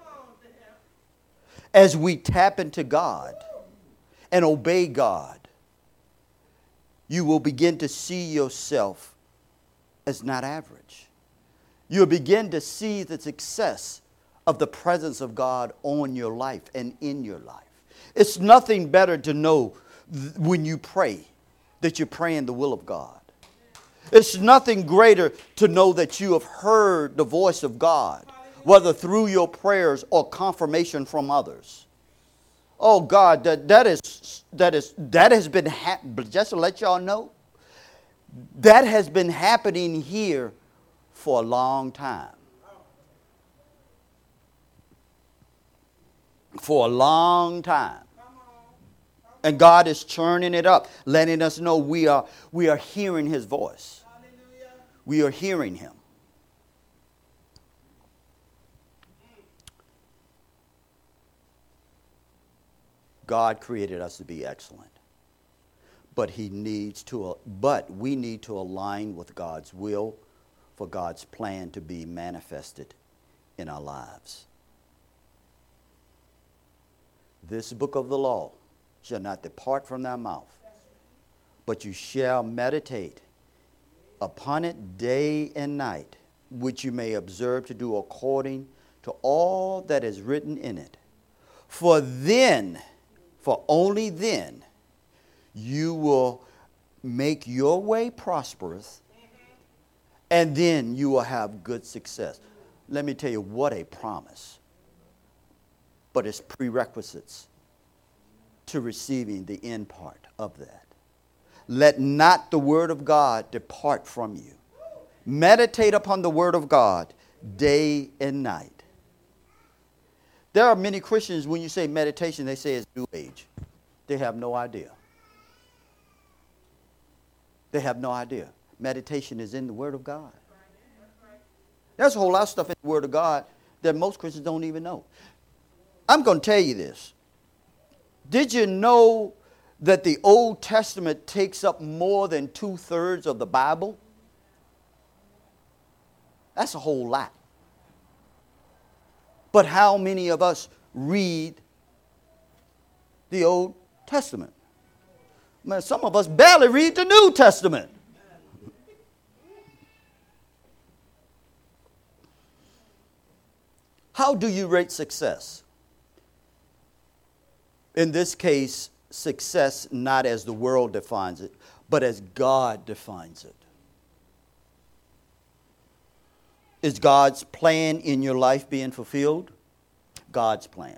As we tap into God and obey God, you will begin to see yourself as not average. You'll begin to see the success of the presence of God on your life and in your life. It's nothing better to know when you pray that you're praying the will of God. It's nothing greater to know that you have heard the voice of God, whether through your prayers or confirmation from others. Oh God, that has been just to let y'all know, that has been happening here for a long time. For a long time. And God is churning it up, letting us know we are hearing His voice. We are hearing Him. God created us to be excellent. But we need to align with God's will for God's plan to be manifested in our lives. This book of the law shall not depart from thy mouth, but you shall meditate upon it day and night, which you may observe to do according to all that is written in it. For only then, you will make your way prosperous, and then you will have good success. Let me tell you what a promise. But it's prerequisites to receiving the end part of that. Let not the word of God depart from you. Meditate upon the word of God day and night. There are many Christians, when you say meditation, they say it's New Age. They have no idea. They have no idea. Meditation is in the word of God. There's a whole lot of stuff in the word of God that most Christians don't even know. I'm going to tell you this. Did you know that the Old Testament takes up more than 2/3 of the Bible? That's a whole lot. But how many of us read the Old Testament? Man, some of us barely read the New Testament. How do you rate success? In this case, success not as the world defines it, but as God defines it. Is God's plan in your life being fulfilled? God's plan.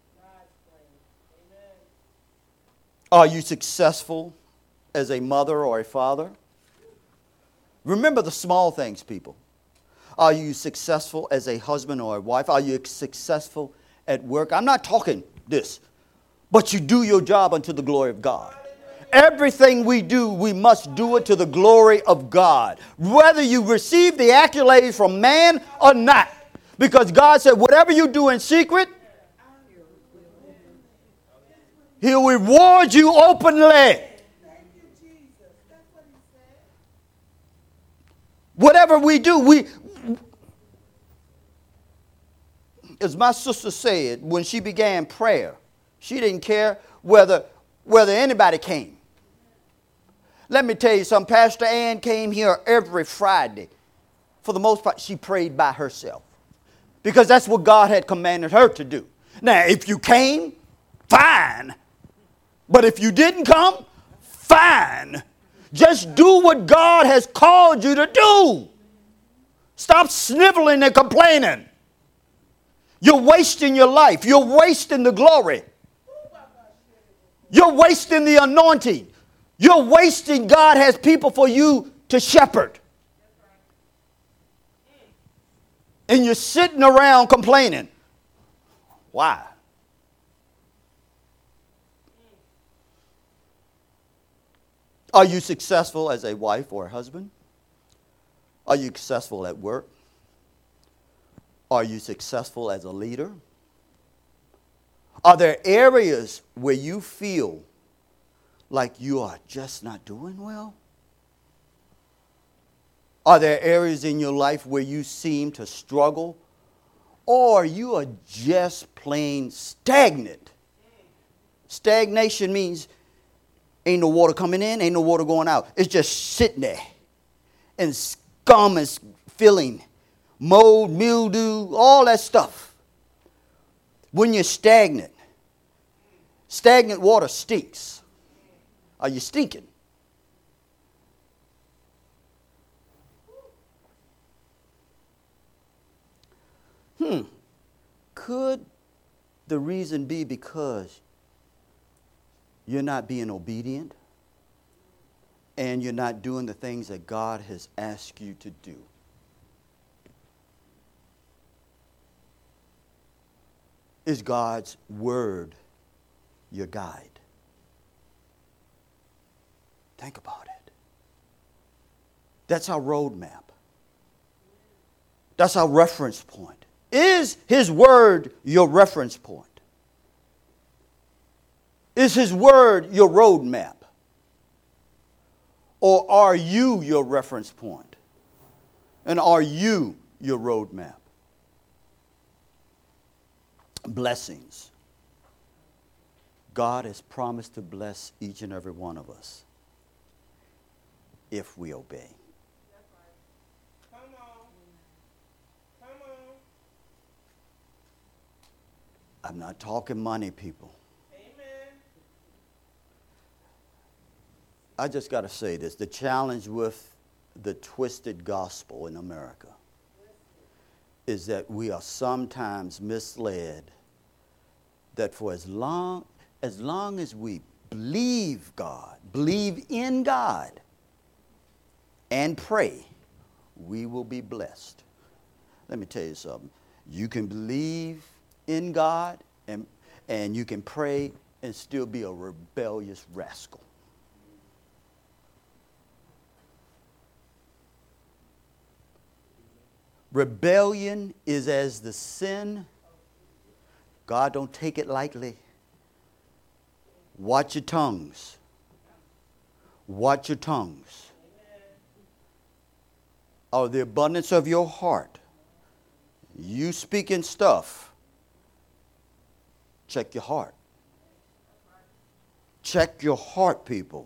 Are you successful as a mother or a father? Remember the small things, people. Are you successful as a husband or a wife? Are you successful at work? I'm not talking this, but you do your job unto the glory of God. Everything we do, we must do it to the glory of God. Whether you receive the accolades from man or not. Because God said, whatever you do in secret, He'll reward you openly. Whatever we do, as my sister said, when she began prayer, she didn't care whether anybody came. Let me tell you something. Pastor Ann came here every Friday. For the most part, she prayed by herself. Because that's what God had commanded her to do. Now, if you came, fine. But if you didn't come, fine. Just do what God has called you to do. Stop sniveling and complaining. You're wasting your life. You're wasting the glory. You're wasting the anointing. You're wasting. God has people for you to shepherd. And you're sitting around complaining. Why? Are you successful as a wife or a husband? Are you successful at work? Are you successful as a leader? Are there areas where you feel like you are just not doing well? Are there areas in your life where you seem to struggle? Or you are just plain stagnant? Stagnation means ain't no water coming in, ain't no water going out. It's just sitting there. And scum is filling. Mold, mildew, all that stuff. When you're stagnant water stinks. Are you stinking? Could the reason be because you're not being obedient and you're not doing the things that God has asked you to do? Is God's word your guide? Think about it. That's our roadmap. That's our reference point. Is His word your reference point? Is His word your roadmap? Or are you your reference point? And are you your roadmap? Blessings. God has promised to bless each and every one of us if we obey. Come on. Come on. I'm not talking money, people. Amen. I just got to say this. The challenge with the twisted gospel in America is that we are sometimes misled that for as long as we believe God, believe in God, and pray, we will be blessed. Let me tell you something. You can believe in God and you can pray and still be a rebellious rascal. Rebellion is as the sin. God don't take it lightly. Watch your tongues. Watch your tongues. Out of the abundance of your heart, you speaking stuff. Check your heart. Check your heart, people.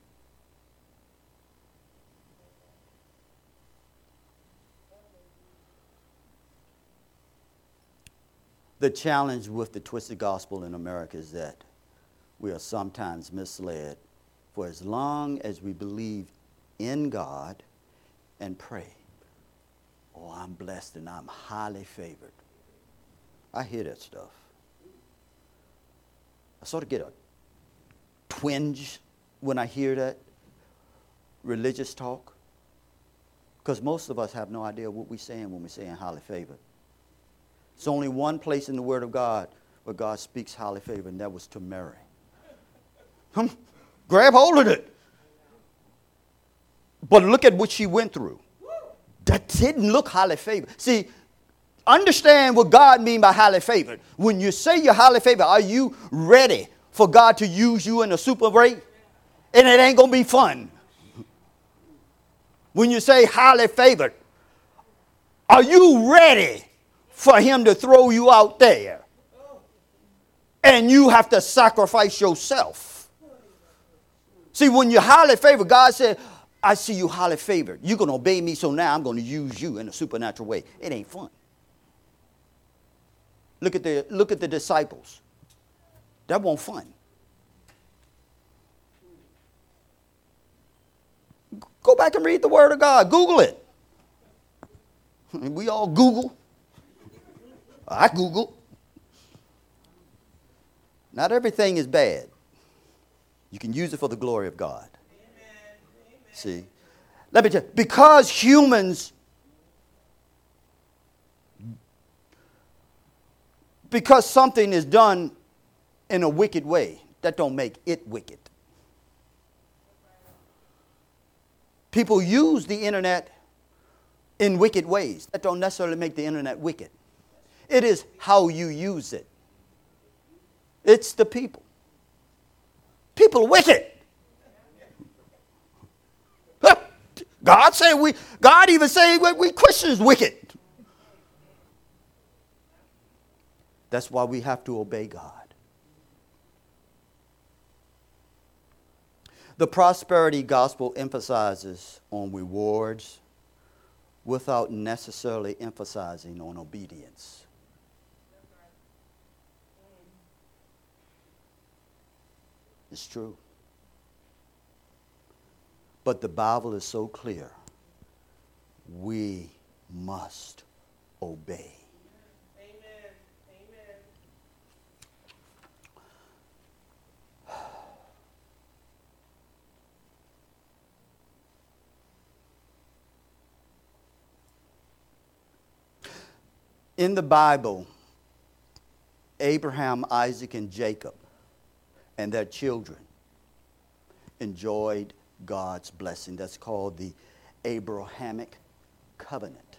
The challenge with the twisted gospel in America is that we are sometimes misled. For as long as we believe in God and pray, oh, I'm blessed and I'm highly favored. I hear that stuff. I sort of get a twinge when I hear that religious talk, because most of us have no idea what we're saying when we're saying highly favored. It's only one place in the Word of God where God speaks highly favored, and that was to Mary. Grab hold of it. But look at what she went through. That didn't look highly favored. See, understand what God means by highly favored. When you say you're highly favored, are you ready for God to use you in a super rate? And it ain't going to be fun. When you say highly favored, are you ready for him to throw you out there? And you have to sacrifice yourself. See, when you're highly favored, God said, I see you highly favored. You're going to obey me, so now I'm going to use you in a supernatural way. It ain't fun. Look at the disciples. That wasn't fun. Go back and read the Word of God. Google it. We all Google. I Google. Not everything is bad. You can use it for the glory of God. Amen. See, let me tell you, because something is done in a wicked way, that don't make it wicked. People use the internet in wicked ways. That don't necessarily make the internet wicked. It is how you use it. It's the people. People are wicked. God even say we Christians wicked. That's why we have to obey God. The prosperity gospel emphasizes on rewards without necessarily emphasizing on obedience. It's true. But the Bible is so clear. We must obey. Amen. Amen. In the Bible, Abraham, Isaac, and Jacob and their children enjoyed God's blessing. That's called the Abrahamic covenant.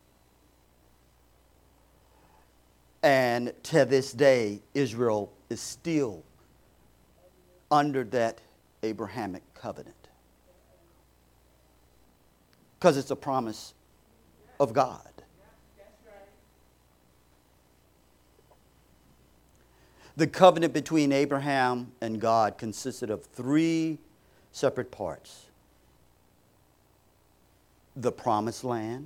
And to this day, Israel is still under that Abrahamic covenant. Because it's a promise of God. The covenant between Abraham and God consisted of 3 separate parts. The promised land,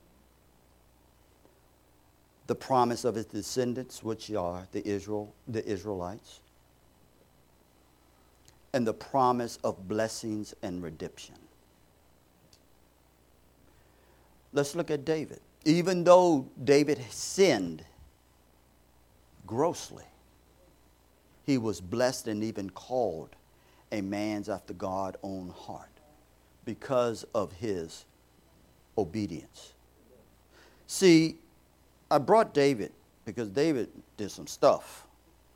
the promise of his descendants, which are the Israelites, and the promise of blessings and redemption. Let's look at David. Even though David sinned grossly, he was blessed and even called a man's after God's own heart because of his obedience. See, I brought David because David did some stuff.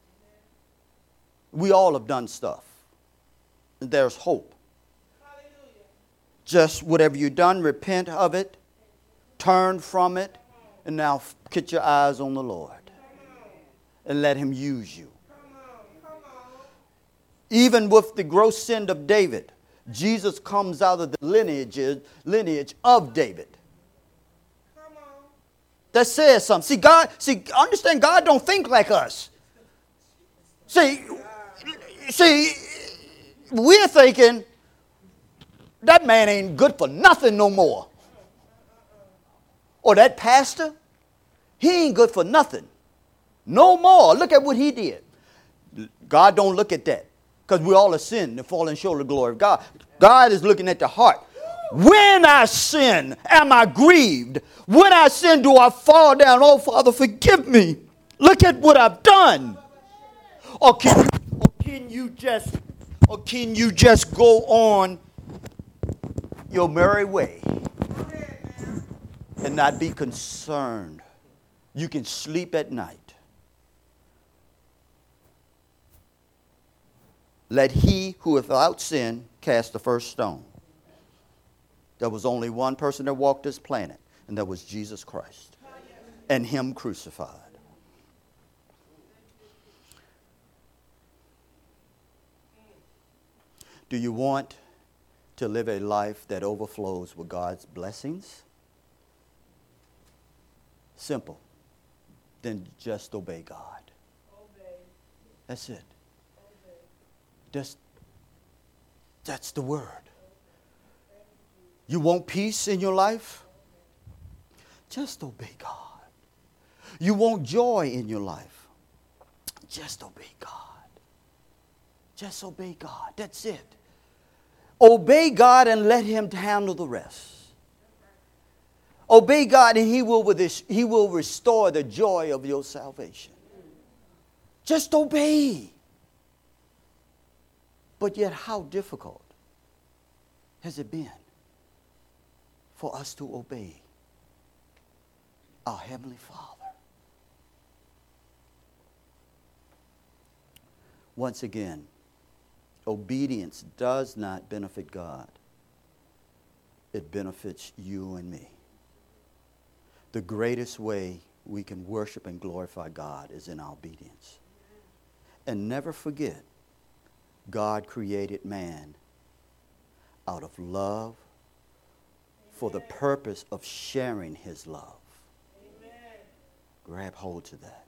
We all have done stuff. There's hope. Just whatever you've done, repent of it, turn from it, and now get your eyes on the Lord and let him use you. Even with the gross sin of David, Jesus comes out of the lineage of David. That says something. Understand, God don't think like us. See, we're thinking, that man ain't good for nothing no more. Or that pastor, he ain't good for nothing no more. Look at what he did. God don't look at that, because we all have sinned and fallen short of the glory of God. God is looking at the heart. When I sin, am I grieved? When I sin, do I fall down? Oh, Father, forgive me. Look at what I've done. Or can you just go on your merry way and not be concerned? You can sleep at night. Let he who without sin cast the first stone. There was only one person that walked this planet, and that was Jesus Christ, and him crucified. Do you want to live a life that overflows with God's blessings? Simple. Then just obey God. That's it. That's the word. You want peace in your life? Just obey God. You want joy in your life? Just obey God. Just obey God. That's it. Obey God and let him handle the rest. Obey God and he will restore the joy of your salvation. Just obey. But yet, how difficult has it been for us to obey our Heavenly Father? Once again, obedience does not benefit God. It benefits you and me. The greatest way we can worship and glorify God is in our obedience. And never forget, God created man out of love for the purpose of sharing his love. Amen. Grab hold to that.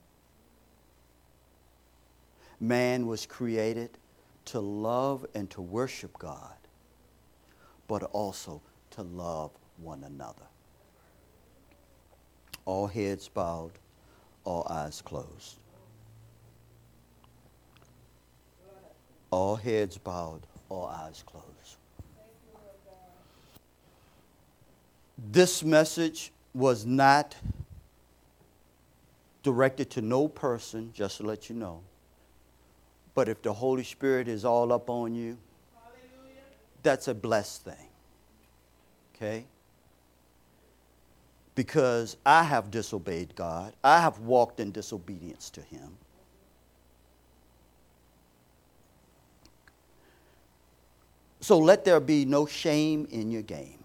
Man was created to love and to worship God, but also to love one another. All heads bowed, all eyes closed. All heads bowed, all eyes closed. This message was not directed to no person, just to let you know. But if the Holy Spirit is all up on you, that's a blessed thing. Okay? Because I have disobeyed God. I have walked in disobedience to him. So let there be no shame in your game.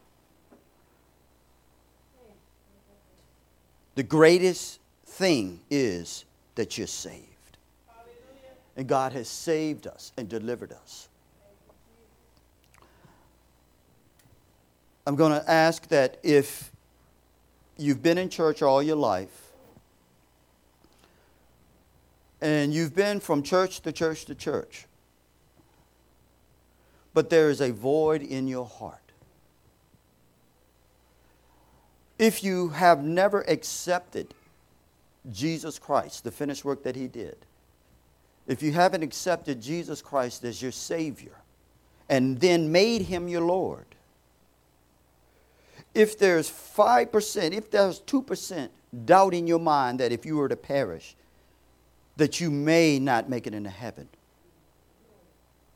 The greatest thing is that you're saved. And God has saved us and delivered us. I'm going to ask that if you've been in church all your life, and you've been from church to church to church, but there is a void in your heart. If you have never accepted Jesus Christ, the finished work that he did, if you haven't accepted Jesus Christ as your Savior and then made him your Lord, if there's 5%, if there's 2% doubt in your mind that if you were to perish, that you may not make it into heaven,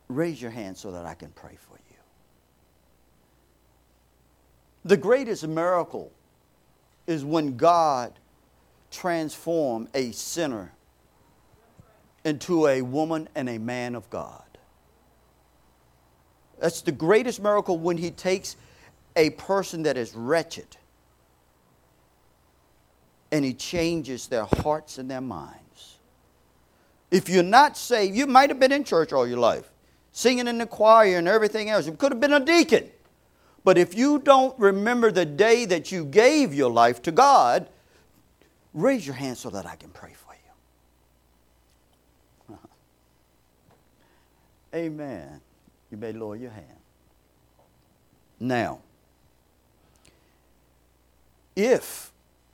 Raise your hand so that I can pray for you. The greatest miracle is when God transformed a sinner into a woman and a man of God. That's the greatest miracle, when He takes a person that is wretched and He changes their hearts and their minds. If you're not saved, you might have been in church all your life, singing in the choir and everything else. You could have been a deacon. But if you don't remember the day that you gave your life to God, raise your hand so that I can pray for you. Amen. You may lower your hand. Now, if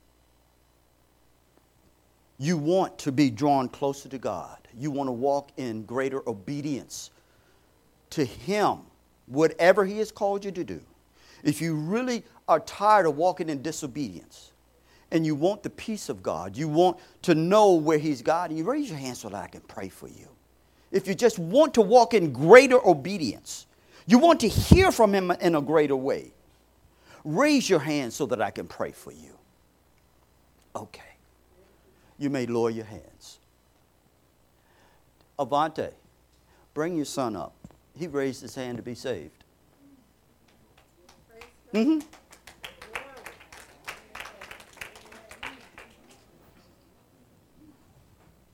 you want to be drawn closer to God, you want to walk in greater obedience to Him, whatever He has called you to do, if you really are tired of walking in disobedience and you want the peace of God, you want to know where He's guiding you, raise your hand so that I can pray for you. If you just want to walk in greater obedience, you want to hear from Him in a greater way, raise your hand so that I can pray for you. Okay. You may lower your hands. Avante, bring your son up. He raised his hand to be saved. Mm-hmm.